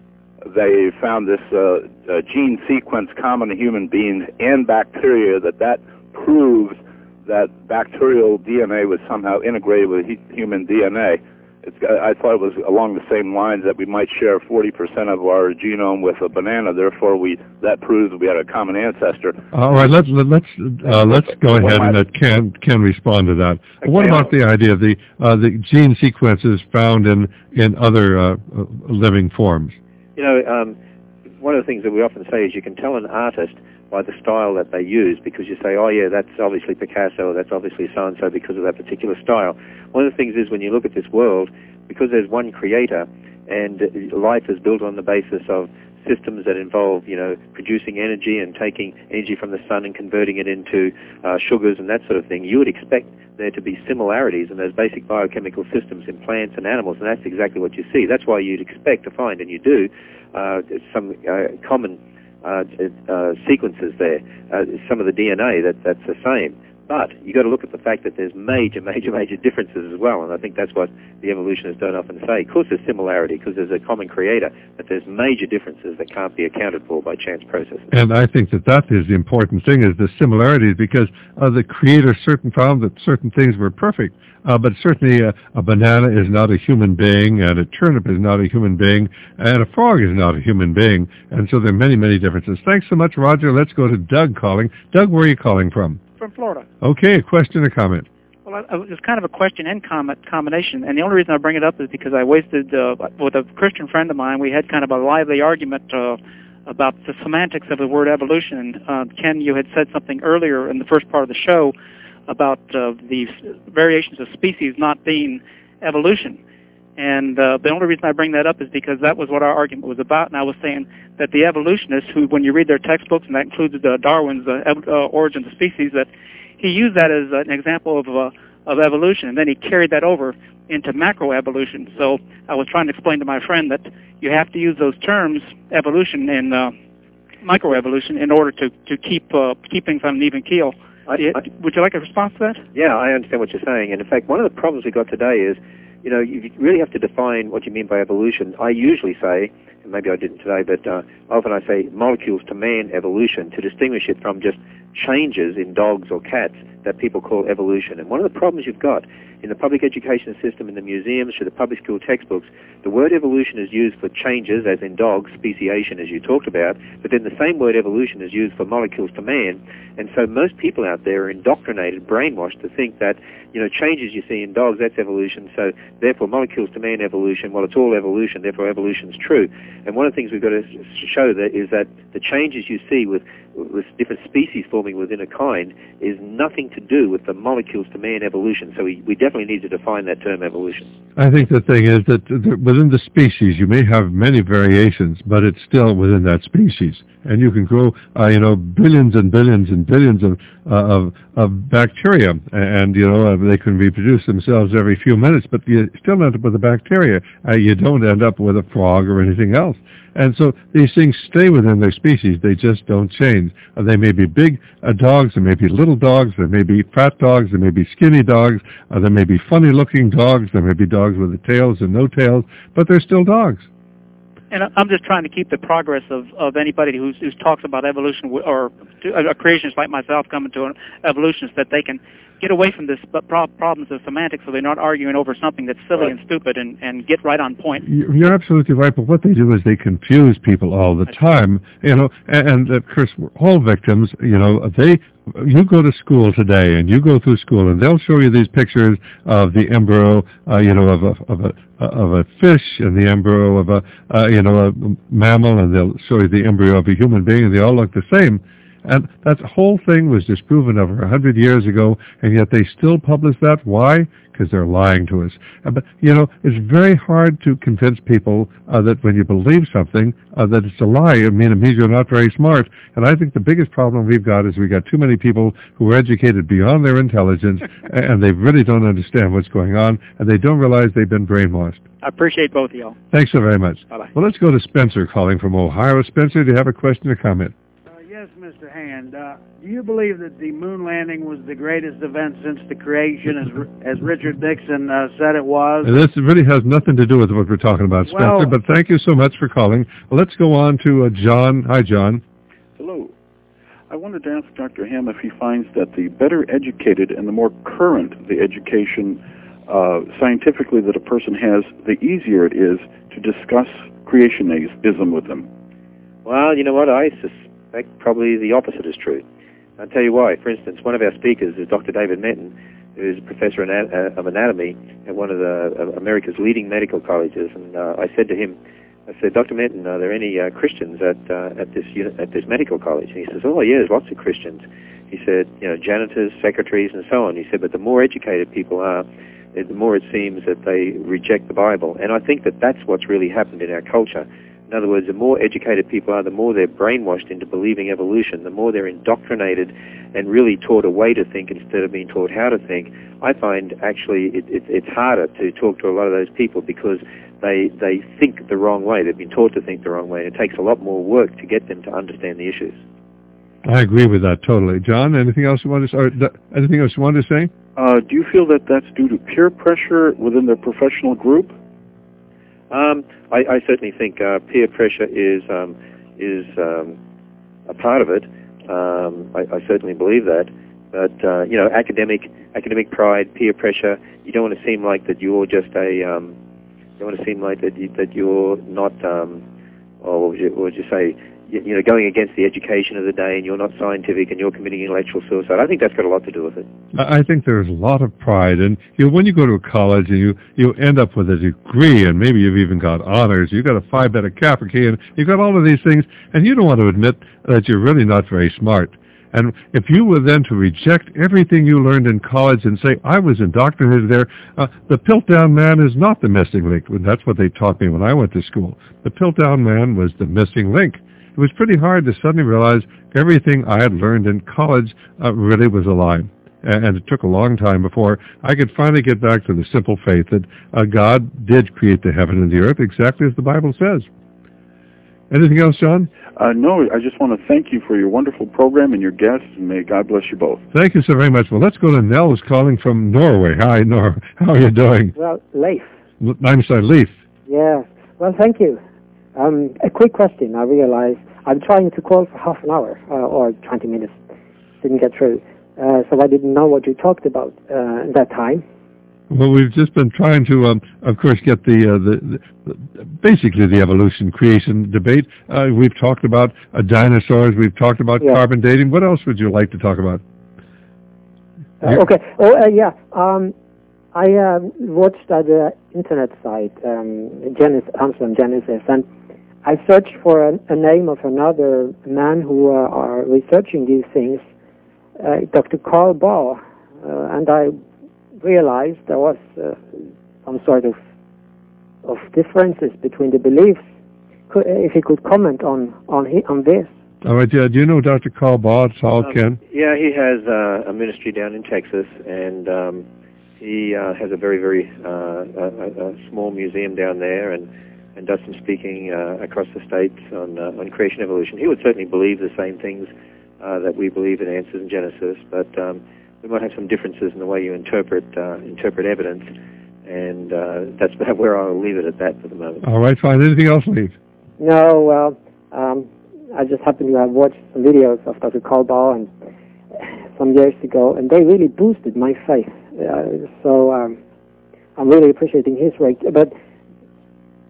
they found this uh, uh, gene sequence common to human beings and bacteria, that that proves that bacterial D N A was somehow integrated with human D N A. It's, I thought it was along the same lines that we might share forty percent of our genome with a banana. Therefore, we that proves we had a common ancestor. All right, let's let's uh, let's go ahead and let Ken Ken respond to that. What about the idea of the uh, the gene sequences found in in other uh, living forms? You know, um, one of the things that we often say is you can tell an artist by the style that they use, because you say, oh yeah, that's obviously Picasso, or that's obviously so-and-so because of that particular style. One of the things is when you look at this world, because there's one creator, and life is built on the basis of systems that involve, you know, producing energy and taking energy from the sun and converting it into uh, sugars and that sort of thing, you would expect there to be similarities in those basic biochemical systems in plants and animals, and that's exactly what you see. That's why you'd expect to find, and you do, uh, some uh, common Uh, uh, sequences there, uh, some of the D N A that that's the same. But you got to look at the fact that there's major, major, major differences as well, and I think that's what the evolutionists don't often say. Of course, there's similarity because there's a common creator, but there's major differences that can't be accounted for by chance processes. And I think that that is the important thing, is the similarities, because uh, the creator certain found that certain things were perfect. Uh, but certainly uh, a banana is not a human being, and a turnip is not a human being, and a frog is not a human being. And so there are many, many differences. Thanks so much, Roger. Let's go to Doug calling. Doug, where are you calling from? From Florida. Okay, a question or comment? Well, I, I, it's kind of a question and comment combination, and the only reason I bring it up is because I wasted, uh, with a Christian friend of mine, we had kind of a lively argument uh, about the semantics of the word evolution. Uh, Ken, you had said something earlier in the first part of the show about uh, the variations of species not being evolution. And uh, the only reason I bring that up is because that was what our argument was about, and I was saying that the evolutionists, who, when you read their textbooks, and that includes uh, Darwin's uh, uh, Origin of Species, that he used that as an example of uh, of evolution, and then he carried that over into macroevolution. So I was trying to explain to my friend that you have to use those terms, evolution and uh, microevolution, in order to, to keep uh, keep things on an even keel. I, you, I, would you like a response to that? Yeah, I understand what you're saying. And in fact, one of the problems we've got today is, you know, you really have to define what you mean by evolution. I usually say, and maybe I didn't today, but uh, often I say molecules to man evolution, to distinguish it from just changes in dogs or cats that people call evolution. And one of the problems you've got in the public education system, in the museums, through the public school textbooks, the word evolution is used for changes, as in dogs, speciation, as you talked about, but then the same word evolution is used for molecules to man. And so most people out there are indoctrinated, brainwashed to think that, you know, changes you see in dogs, that's evolution, so therefore molecules to man evolution, well, it's all evolution, therefore evolution's true. And one of the things we've got to show that is that the changes you see with, with different species forming within a kind is nothing to do with the molecules to man evolution. So we, we definitely need to define that term evolution. I think the thing is that within the species you may have many variations, but it's still within that species. And you can grow, uh, you know, billions and billions and billions of uh, of, of bacteria, and, you know, they can reproduce themselves every few minutes, but you still end up with a bacteria. Uh, you don't end up with a frog or anything else. And so these things stay within their species. They just don't change. Uh, they may be big uh, dogs, there may be little dogs, there may be fat dogs, there may be skinny dogs, uh, there may be funny-looking dogs, there may be dogs with the tails and no tails, but they're still dogs. And I'm just trying to keep the progress of, of anybody who who talks about evolution, or a creationist like myself coming to an evolutionist, that they can get away from this problems of semantics, so they're not arguing over something that's silly and stupid, and, and get right on point. You're absolutely right, but what they do is they confuse people all the time, you know, and, and of course, all victims, you know, they you go to school today, and you go through school, and they'll show you these pictures of the embryo, uh, you know, of a of a of a fish, and the embryo of a uh, you know a mammal, and they'll show you the embryo of a human being, and they all look the same. And that whole thing was disproven over a hundred years ago, and yet they still publish that. Why? Because they're lying to us. Uh, but, you know, it's very hard to convince people uh, that when you believe something, uh, that it's a lie. I mean, it means you're not very smart. And I think the biggest problem we've got is we've got too many people who are educated beyond their intelligence, and they really don't understand what's going on, and they don't realize they've been brainwashed. I appreciate both of y'all. Thanks so very much. Bye-bye. Well, let's go to Spencer calling from Ohio. Spencer, do you have a question or comment? Yes, Mister Hand. Uh, do you believe that the moon landing was the greatest event since the creation, as as Richard Nixon uh, said it was? And this really has nothing to do with what we're talking about, Spencer, well, but thank you so much for calling. Well, let's go on to uh, John. Hi, John. Hello. I wanted to ask Doctor Ham if he finds that the better educated and the more current the education uh, scientifically that a person has, the easier it is to discuss creationism with them. Well, you know what? I suspect probably the opposite is true. I'll tell you why. For instance, one of our speakers is Doctor David Menton, who is a professor of anatomy at one of the of America's leading medical colleges. And uh, I said to him, I said, Doctor Menton, are there any uh, Christians at uh, at this unit, at this medical college? And he says, oh, yeah, there's lots of Christians. He said, you know, janitors, secretaries, and so on. He said, but the more educated people are, the more it seems that they reject the Bible. And I think that that's what's really happened in our culture. In other words, the more educated people are, the more they're brainwashed into believing evolution, the more they're indoctrinated and really taught a way to think instead of being taught how to think. I find actually it, it, it's harder to talk to a lot of those people because they they think the wrong way. They've been taught to think the wrong way. And it takes a lot more work to get them to understand the issues. I agree with that totally. John, anything else you want to, or anything else you want to say? Uh, do you feel that that's due to peer pressure within their professional group? Um, I, I certainly think uh, peer pressure is um, is um, a part of it. Um, I, I certainly believe that. But uh, you know, academic academic pride, peer pressure. You don't want to seem like that you're just a. Um, you don't want to seem like that you, that you're not. Um, or what would you, what would you say? You know, going against the education of the day, and you're not scientific, and you're committing intellectual suicide. I think that's got a lot to do with it. I think there's a lot of pride, and you know, when you go to a college and you you end up with a degree, and maybe you've even got honors, you've got a Phi Beta Kappa key, and you've got all of these things, and you don't want to admit that you're really not very smart. And if you were then to reject everything you learned in college and say, I was indoctrinated there, uh, the Piltdown Man is not the missing link. That's what they taught me when I went to school. The Piltdown Man was the missing link. It was pretty hard to suddenly realize everything I had learned in college uh, really was a lie. And it took a long time before I could finally get back to the simple faith that uh, God did create the heaven and the earth exactly as the Bible says. Anything else, John? Uh, no, I just want to thank you for your wonderful program and your guests, and may God bless you both. Thank you so very much. Well, let's go to Nell, who's calling from Norway. Hi, Nor. How are you doing? Well, Leif. I'm sorry, Leif. Yeah. Well, thank you. Um, a quick question. I realize I'm trying to call for half an hour uh, or twenty minutes. Didn't get through. Uh, so I didn't know what you talked about uh, at that time. Well, we've just been trying to, um, of course, get the, uh, the, the basically the evolution creation debate. Uh, we've talked about uh, dinosaurs. We've talked about yeah. carbon dating. What else would you like to talk about? Uh, okay. Oh, uh, yeah. Um, I uh, watched at the internet site, um, Genesis, Amsterdam Genesis, and I searched for a, a name of another man who uh, are researching these things, uh, Doctor Carl Baugh, uh, and I realized there was uh, some sort of of differences between the beliefs. Could, if he could comment on on he, on this. All right. Yeah. Do you know Doctor Carl Baugh? Saul um, Ken? Yeah, he has uh, a ministry down in Texas, and um, he uh, has a very very uh, a, a small museum down there, and. and does some speaking uh, across the states on uh, on creation evolution. He would certainly believe the same things uh, that we believe in Answers in Genesis, but um, we might have some differences in the way you interpret uh, interpret evidence, and uh, that's about where I'll leave it at that for the moment. All right, fine. Anything else, Leif? No, well, um, I just happen to have watched some videos of Doctor Carl Baugh and some years ago, and they really boosted my faith. Uh, so um, I'm really appreciating his work, but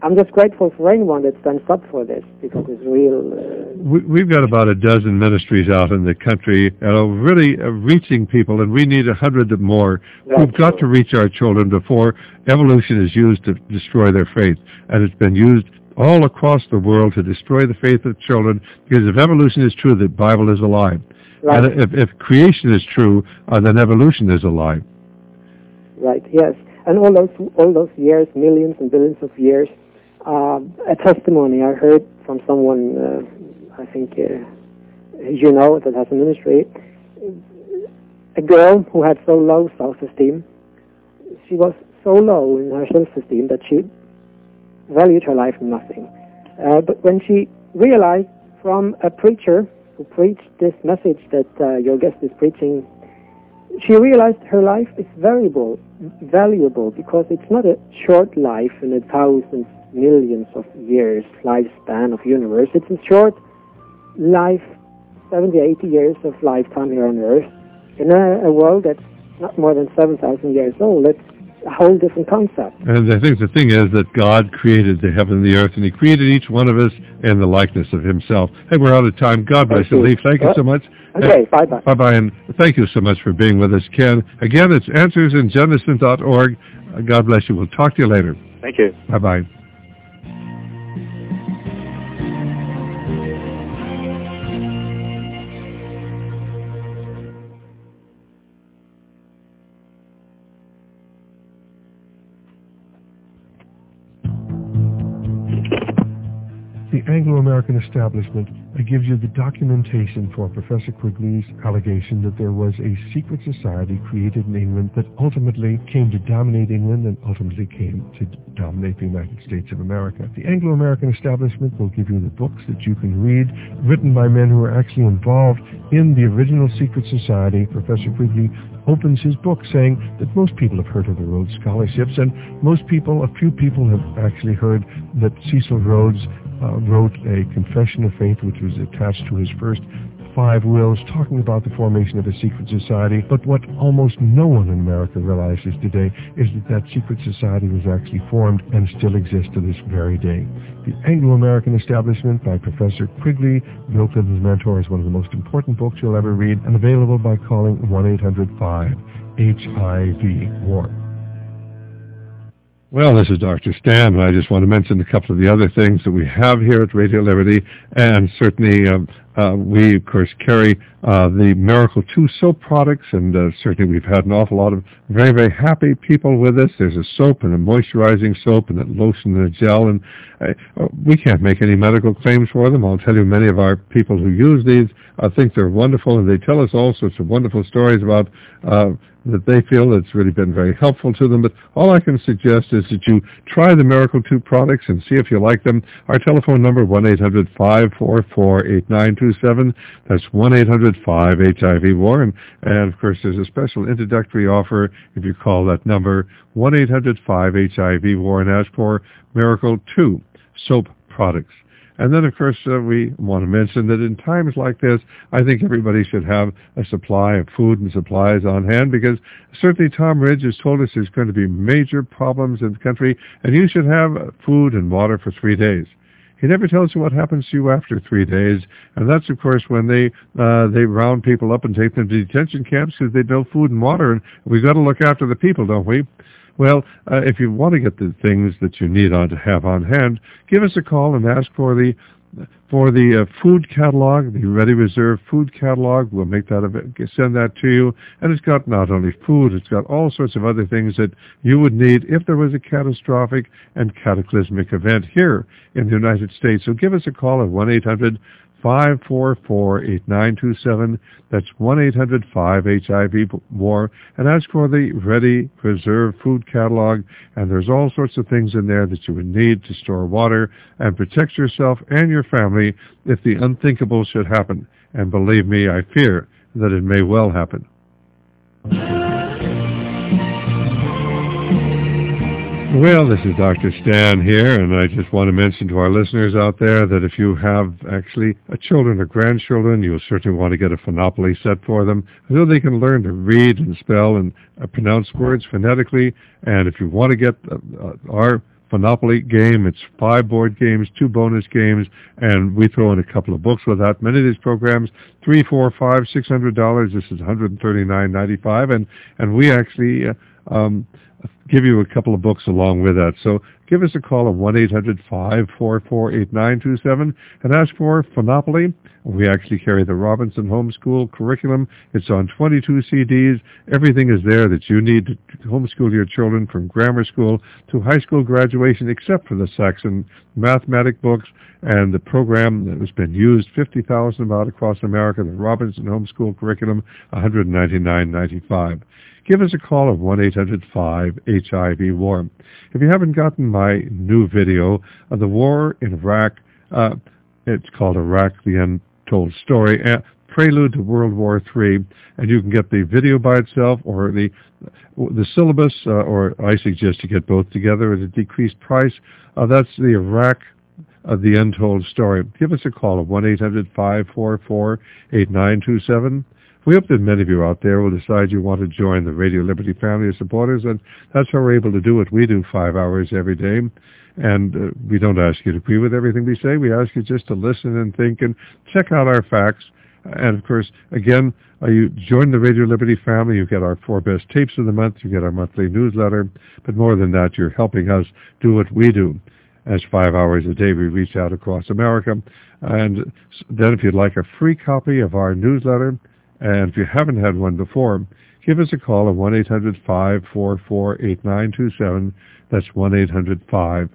I'm just grateful for anyone that stands up for this, because it's real. Uh, we, we've got about a dozen ministries out in the country that are really uh, reaching people, and we need a hundred more. We've got to reach our children before evolution is used to destroy their faith, and it's been used all across the world to destroy the faith of children, because if evolution is true, the Bible is a lie. Right. And if, if creation is true, uh, then evolution is a lie. Right, yes. And all those all those years, millions and billions of years, uh, a testimony I heard from someone, uh, I think uh, you know, that has a ministry, a girl who had so low self-esteem. She was so low in her self-esteem that she valued her life nothing. Uh, but when she realized from a preacher who preached this message that uh, your guest is preaching, she realized her life is valuable, valuable because it's not a short life in a thousands, millions of years lifespan of universe. It's a short life, seventy, eighty years of lifetime here on Earth, in a, a world that's not more than seven thousand years old. It's a whole different concept. And I think the thing is that God created the heaven and the earth, and he created each one of us in the likeness of himself. Hey, we're out of time. God bless you, Leif. Thank you so much. Okay, bye-bye. Bye-bye, and thank you so much for being with us, Ken. Again, it's answers in jennison dot org. Uh, God bless you. We'll talk to you later. Thank you. Bye-bye. The Anglo-American establishment gives you the documentation for Professor Quigley's allegation that there was a secret society created in England that ultimately came to dominate England and ultimately came to dominate the United States of America. The Anglo-American establishment will give you the books that you can read, written by men who are actually involved in the original secret society. Professor Quigley opens his book saying that most people have heard of the Rhodes Scholarships, and most people, a few people have actually heard that Cecil Rhodes uh, wrote a Confession of Faith, which was attached to his first five wills, talking about the formation of a secret society. But what almost no one in America realizes today is that that secret society was actually formed and still exists to this very day. The Anglo-American Establishment by Professor Quigley, Bill Clinton's mentor, is one of the most important books you'll ever read, and available by calling one eight hundred five H I V war. Well, this is Doctor Stan, and I just want to mention a couple of the other things that we have here at Radio Liberty, and certainly uh, uh, we, of course, carry uh, the Miracle two soap products, and uh, certainly we've had an awful lot of very, very happy people with us. There's a soap and a moisturizing soap and a lotion and a gel, and uh, we can't make any medical claims for them. I'll tell you, many of our people who use these uh, think they're wonderful, and they tell us all sorts of wonderful stories about uh, that they feel it's really been very helpful to them. But all I can suggest is that you try the Miracle two products and see if you like them. Our telephone number, one eight hundred five four four eight nine two seven. That's one eight hundred five H I V war. And, and, of course, there's a special introductory offer if you call that number, one eight hundred five H I V war, and ask for Miracle two soap products. And then, of course, uh, we want to mention that in times like this, I think everybody should have a supply of food and supplies on hand, because certainly Tom Ridge has told us there's going to be major problems in the country, and you should have food and water for three days. He never tells you what happens to you after three days, and that's, of course, when they uh, they round people up and take them to detention camps because they no food and water, and we've got to look after the people, don't we? Well, uh, if you want to get the things that you need on to have on hand, give us a call and ask for the for the uh, food catalog, the Ready Reserve food catalog. We'll make that send that to you, and it's got not only food, it's got all sorts of other things that you would need if there was a catastrophic and cataclysmic event here in the United States. So give us a call at one eight hundred five four four eight nine two seven. That's one eight hundred five H I V war, and ask for the Ready Reserve food catalog. And there's all sorts of things in there that you would need to store water and protect yourself and your family if the unthinkable should happen. And believe me, I fear that it may well happen. Well, this is Doctor Stan here, and I just want to mention to our listeners out there that if you have actually a children or grandchildren, you'll certainly want to get a Phonopoly set for them so they can learn to read and spell and uh, pronounce words phonetically. And if you want to get uh, uh, our Monopoly game. It's five board games, two bonus games, and we throw in a couple of books with that. Many of these programs, three, four, five, six hundred dollars. This is one hundred thirty-nine ninety-five, and and we actually uh, um, give you a couple of books along with that. So give us a call at one eight hundred five four four eight nine two seven and ask for Monopoly. We actually carry the Robinson Homeschool curriculum. It's on twenty-two C Ds. Everything is there that you need to homeschool your children from grammar school to high school graduation, except for the Saxon mathematic books and the program that has been used fifty thousand about across America, the Robinson Homeschool curriculum, one hundred ninety-nine ninety-five. Give us a call at one eight hundred five H I V war. If you haven't gotten my new video of the war in Iraq, uh, it's called Iraq, the Untold Story, uh, Prelude to World War Three, and you can get the video by itself or the the syllabus, uh, or I suggest you get both together at a decreased price. Uh, that's the Iraq of the Untold Story. Give us a call at one eight hundred five four four eight nine two seven. We hope that many of you out there will decide you want to join the Radio Liberty family of supporters, and that's how we're able to do it. We do five hours every day, and uh, we don't ask you to agree with everything we say. We ask you just to listen and think and check out our facts. And, of course, again, uh, you join the Radio Liberty family. You get our four best tapes of the month. You get our monthly newsletter. But more than that, you're helping us do what we do. As five hours a day, we reach out across America. And then if you'd like a free copy of our newsletter, and if you haven't had one before, give us a call at one eight hundred five four four eight nine two seven. That's one eight hundred five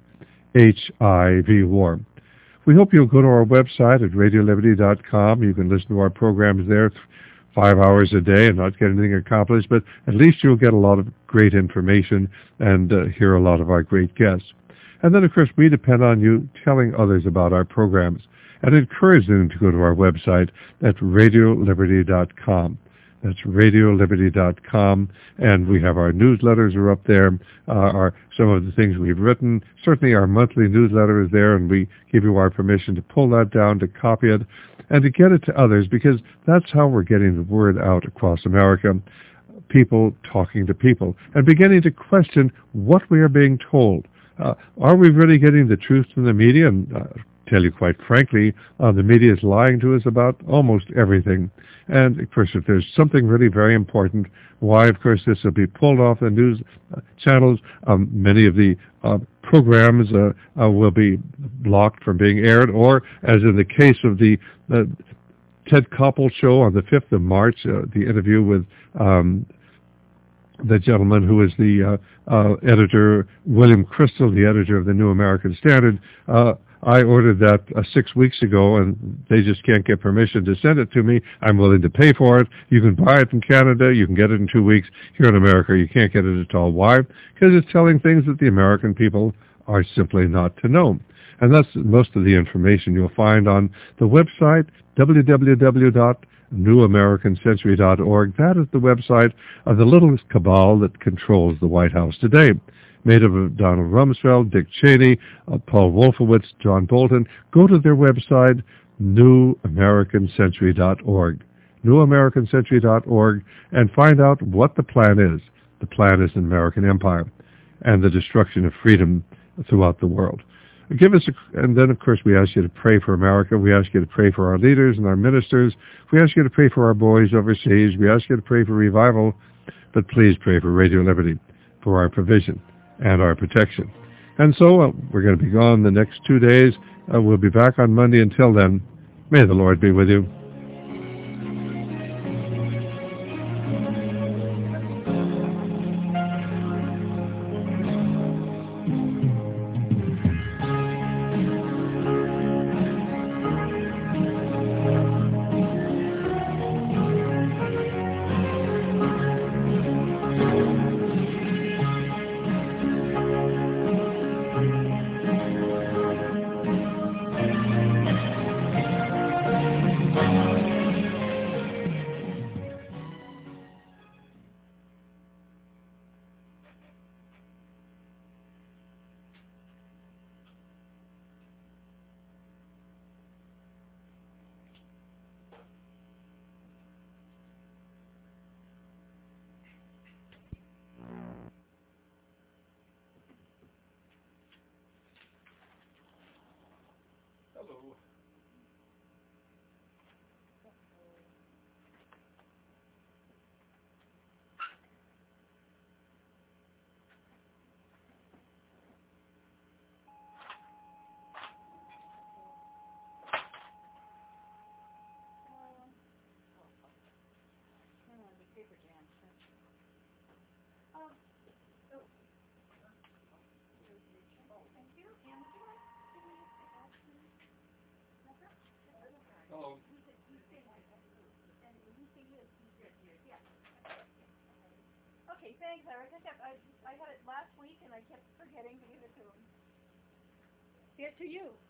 H I V war. We hope you'll go to our website at radio liberty dot com. You can listen to our programs there five hours a day and not get anything accomplished, but at least you'll get a lot of great information and uh, hear a lot of our great guests. And then, of course, we depend on you telling others about our programs and encourage them to go to our website at radio liberty dot com. That's radio liberty dot com, and we have our newsletters are up there, uh, our, some of the things we've written. Certainly our monthly newsletter is there, and we give you our permission to pull that down, to copy it, and to get it to others, because that's how we're getting the word out across America, people talking to people, and beginning to question what we are being told. Uh, are we really getting the truth from the media? And uh, tell you quite frankly, uh, the media is lying to us about almost everything. And, of course, if there's something really very important, why, of course, this will be pulled off the news uh, channels. Um, many of the uh, programs uh, uh, will be blocked from being aired, or, as in the case of the uh, Ted Koppel show on the fifth of March, uh, the interview with um, the gentleman who is the uh, uh, editor, William Crystal, the editor of the New American Standard. uh, I ordered that uh, six weeks ago, and they just can't get permission to send it to me. I'm willing to pay for it. You can buy it in Canada. You can get it in two weeks. Here in America, you can't get it at all. Why? Because it's telling things that the American people are simply not to know. And that's most of the information you'll find on the website, w w w dot new american century dot org. That is the website of the little cabal that controls the White House today, made up of Donald Rumsfeld, Dick Cheney, uh, Paul Wolfowitz, John Bolton. Go to their website, new american century dot org, new american century dot org, and find out what the plan is. The plan is an American empire and the destruction of freedom throughout the world. Give us, a, and then of course we ask you to pray for America. We ask you to pray for our leaders and our ministers. We ask you to pray for our boys overseas. We ask you to pray for revival, but please pray for Radio Liberty, for our provision and our protection. And so uh, we're going to be gone the next two days. Uh, we'll be back on Monday. Until then, may the Lord be with you. Thank you. Hello. Okay, thanks, Eric. I kept I, I had it last week and I kept forgetting to give it to him. Here to you.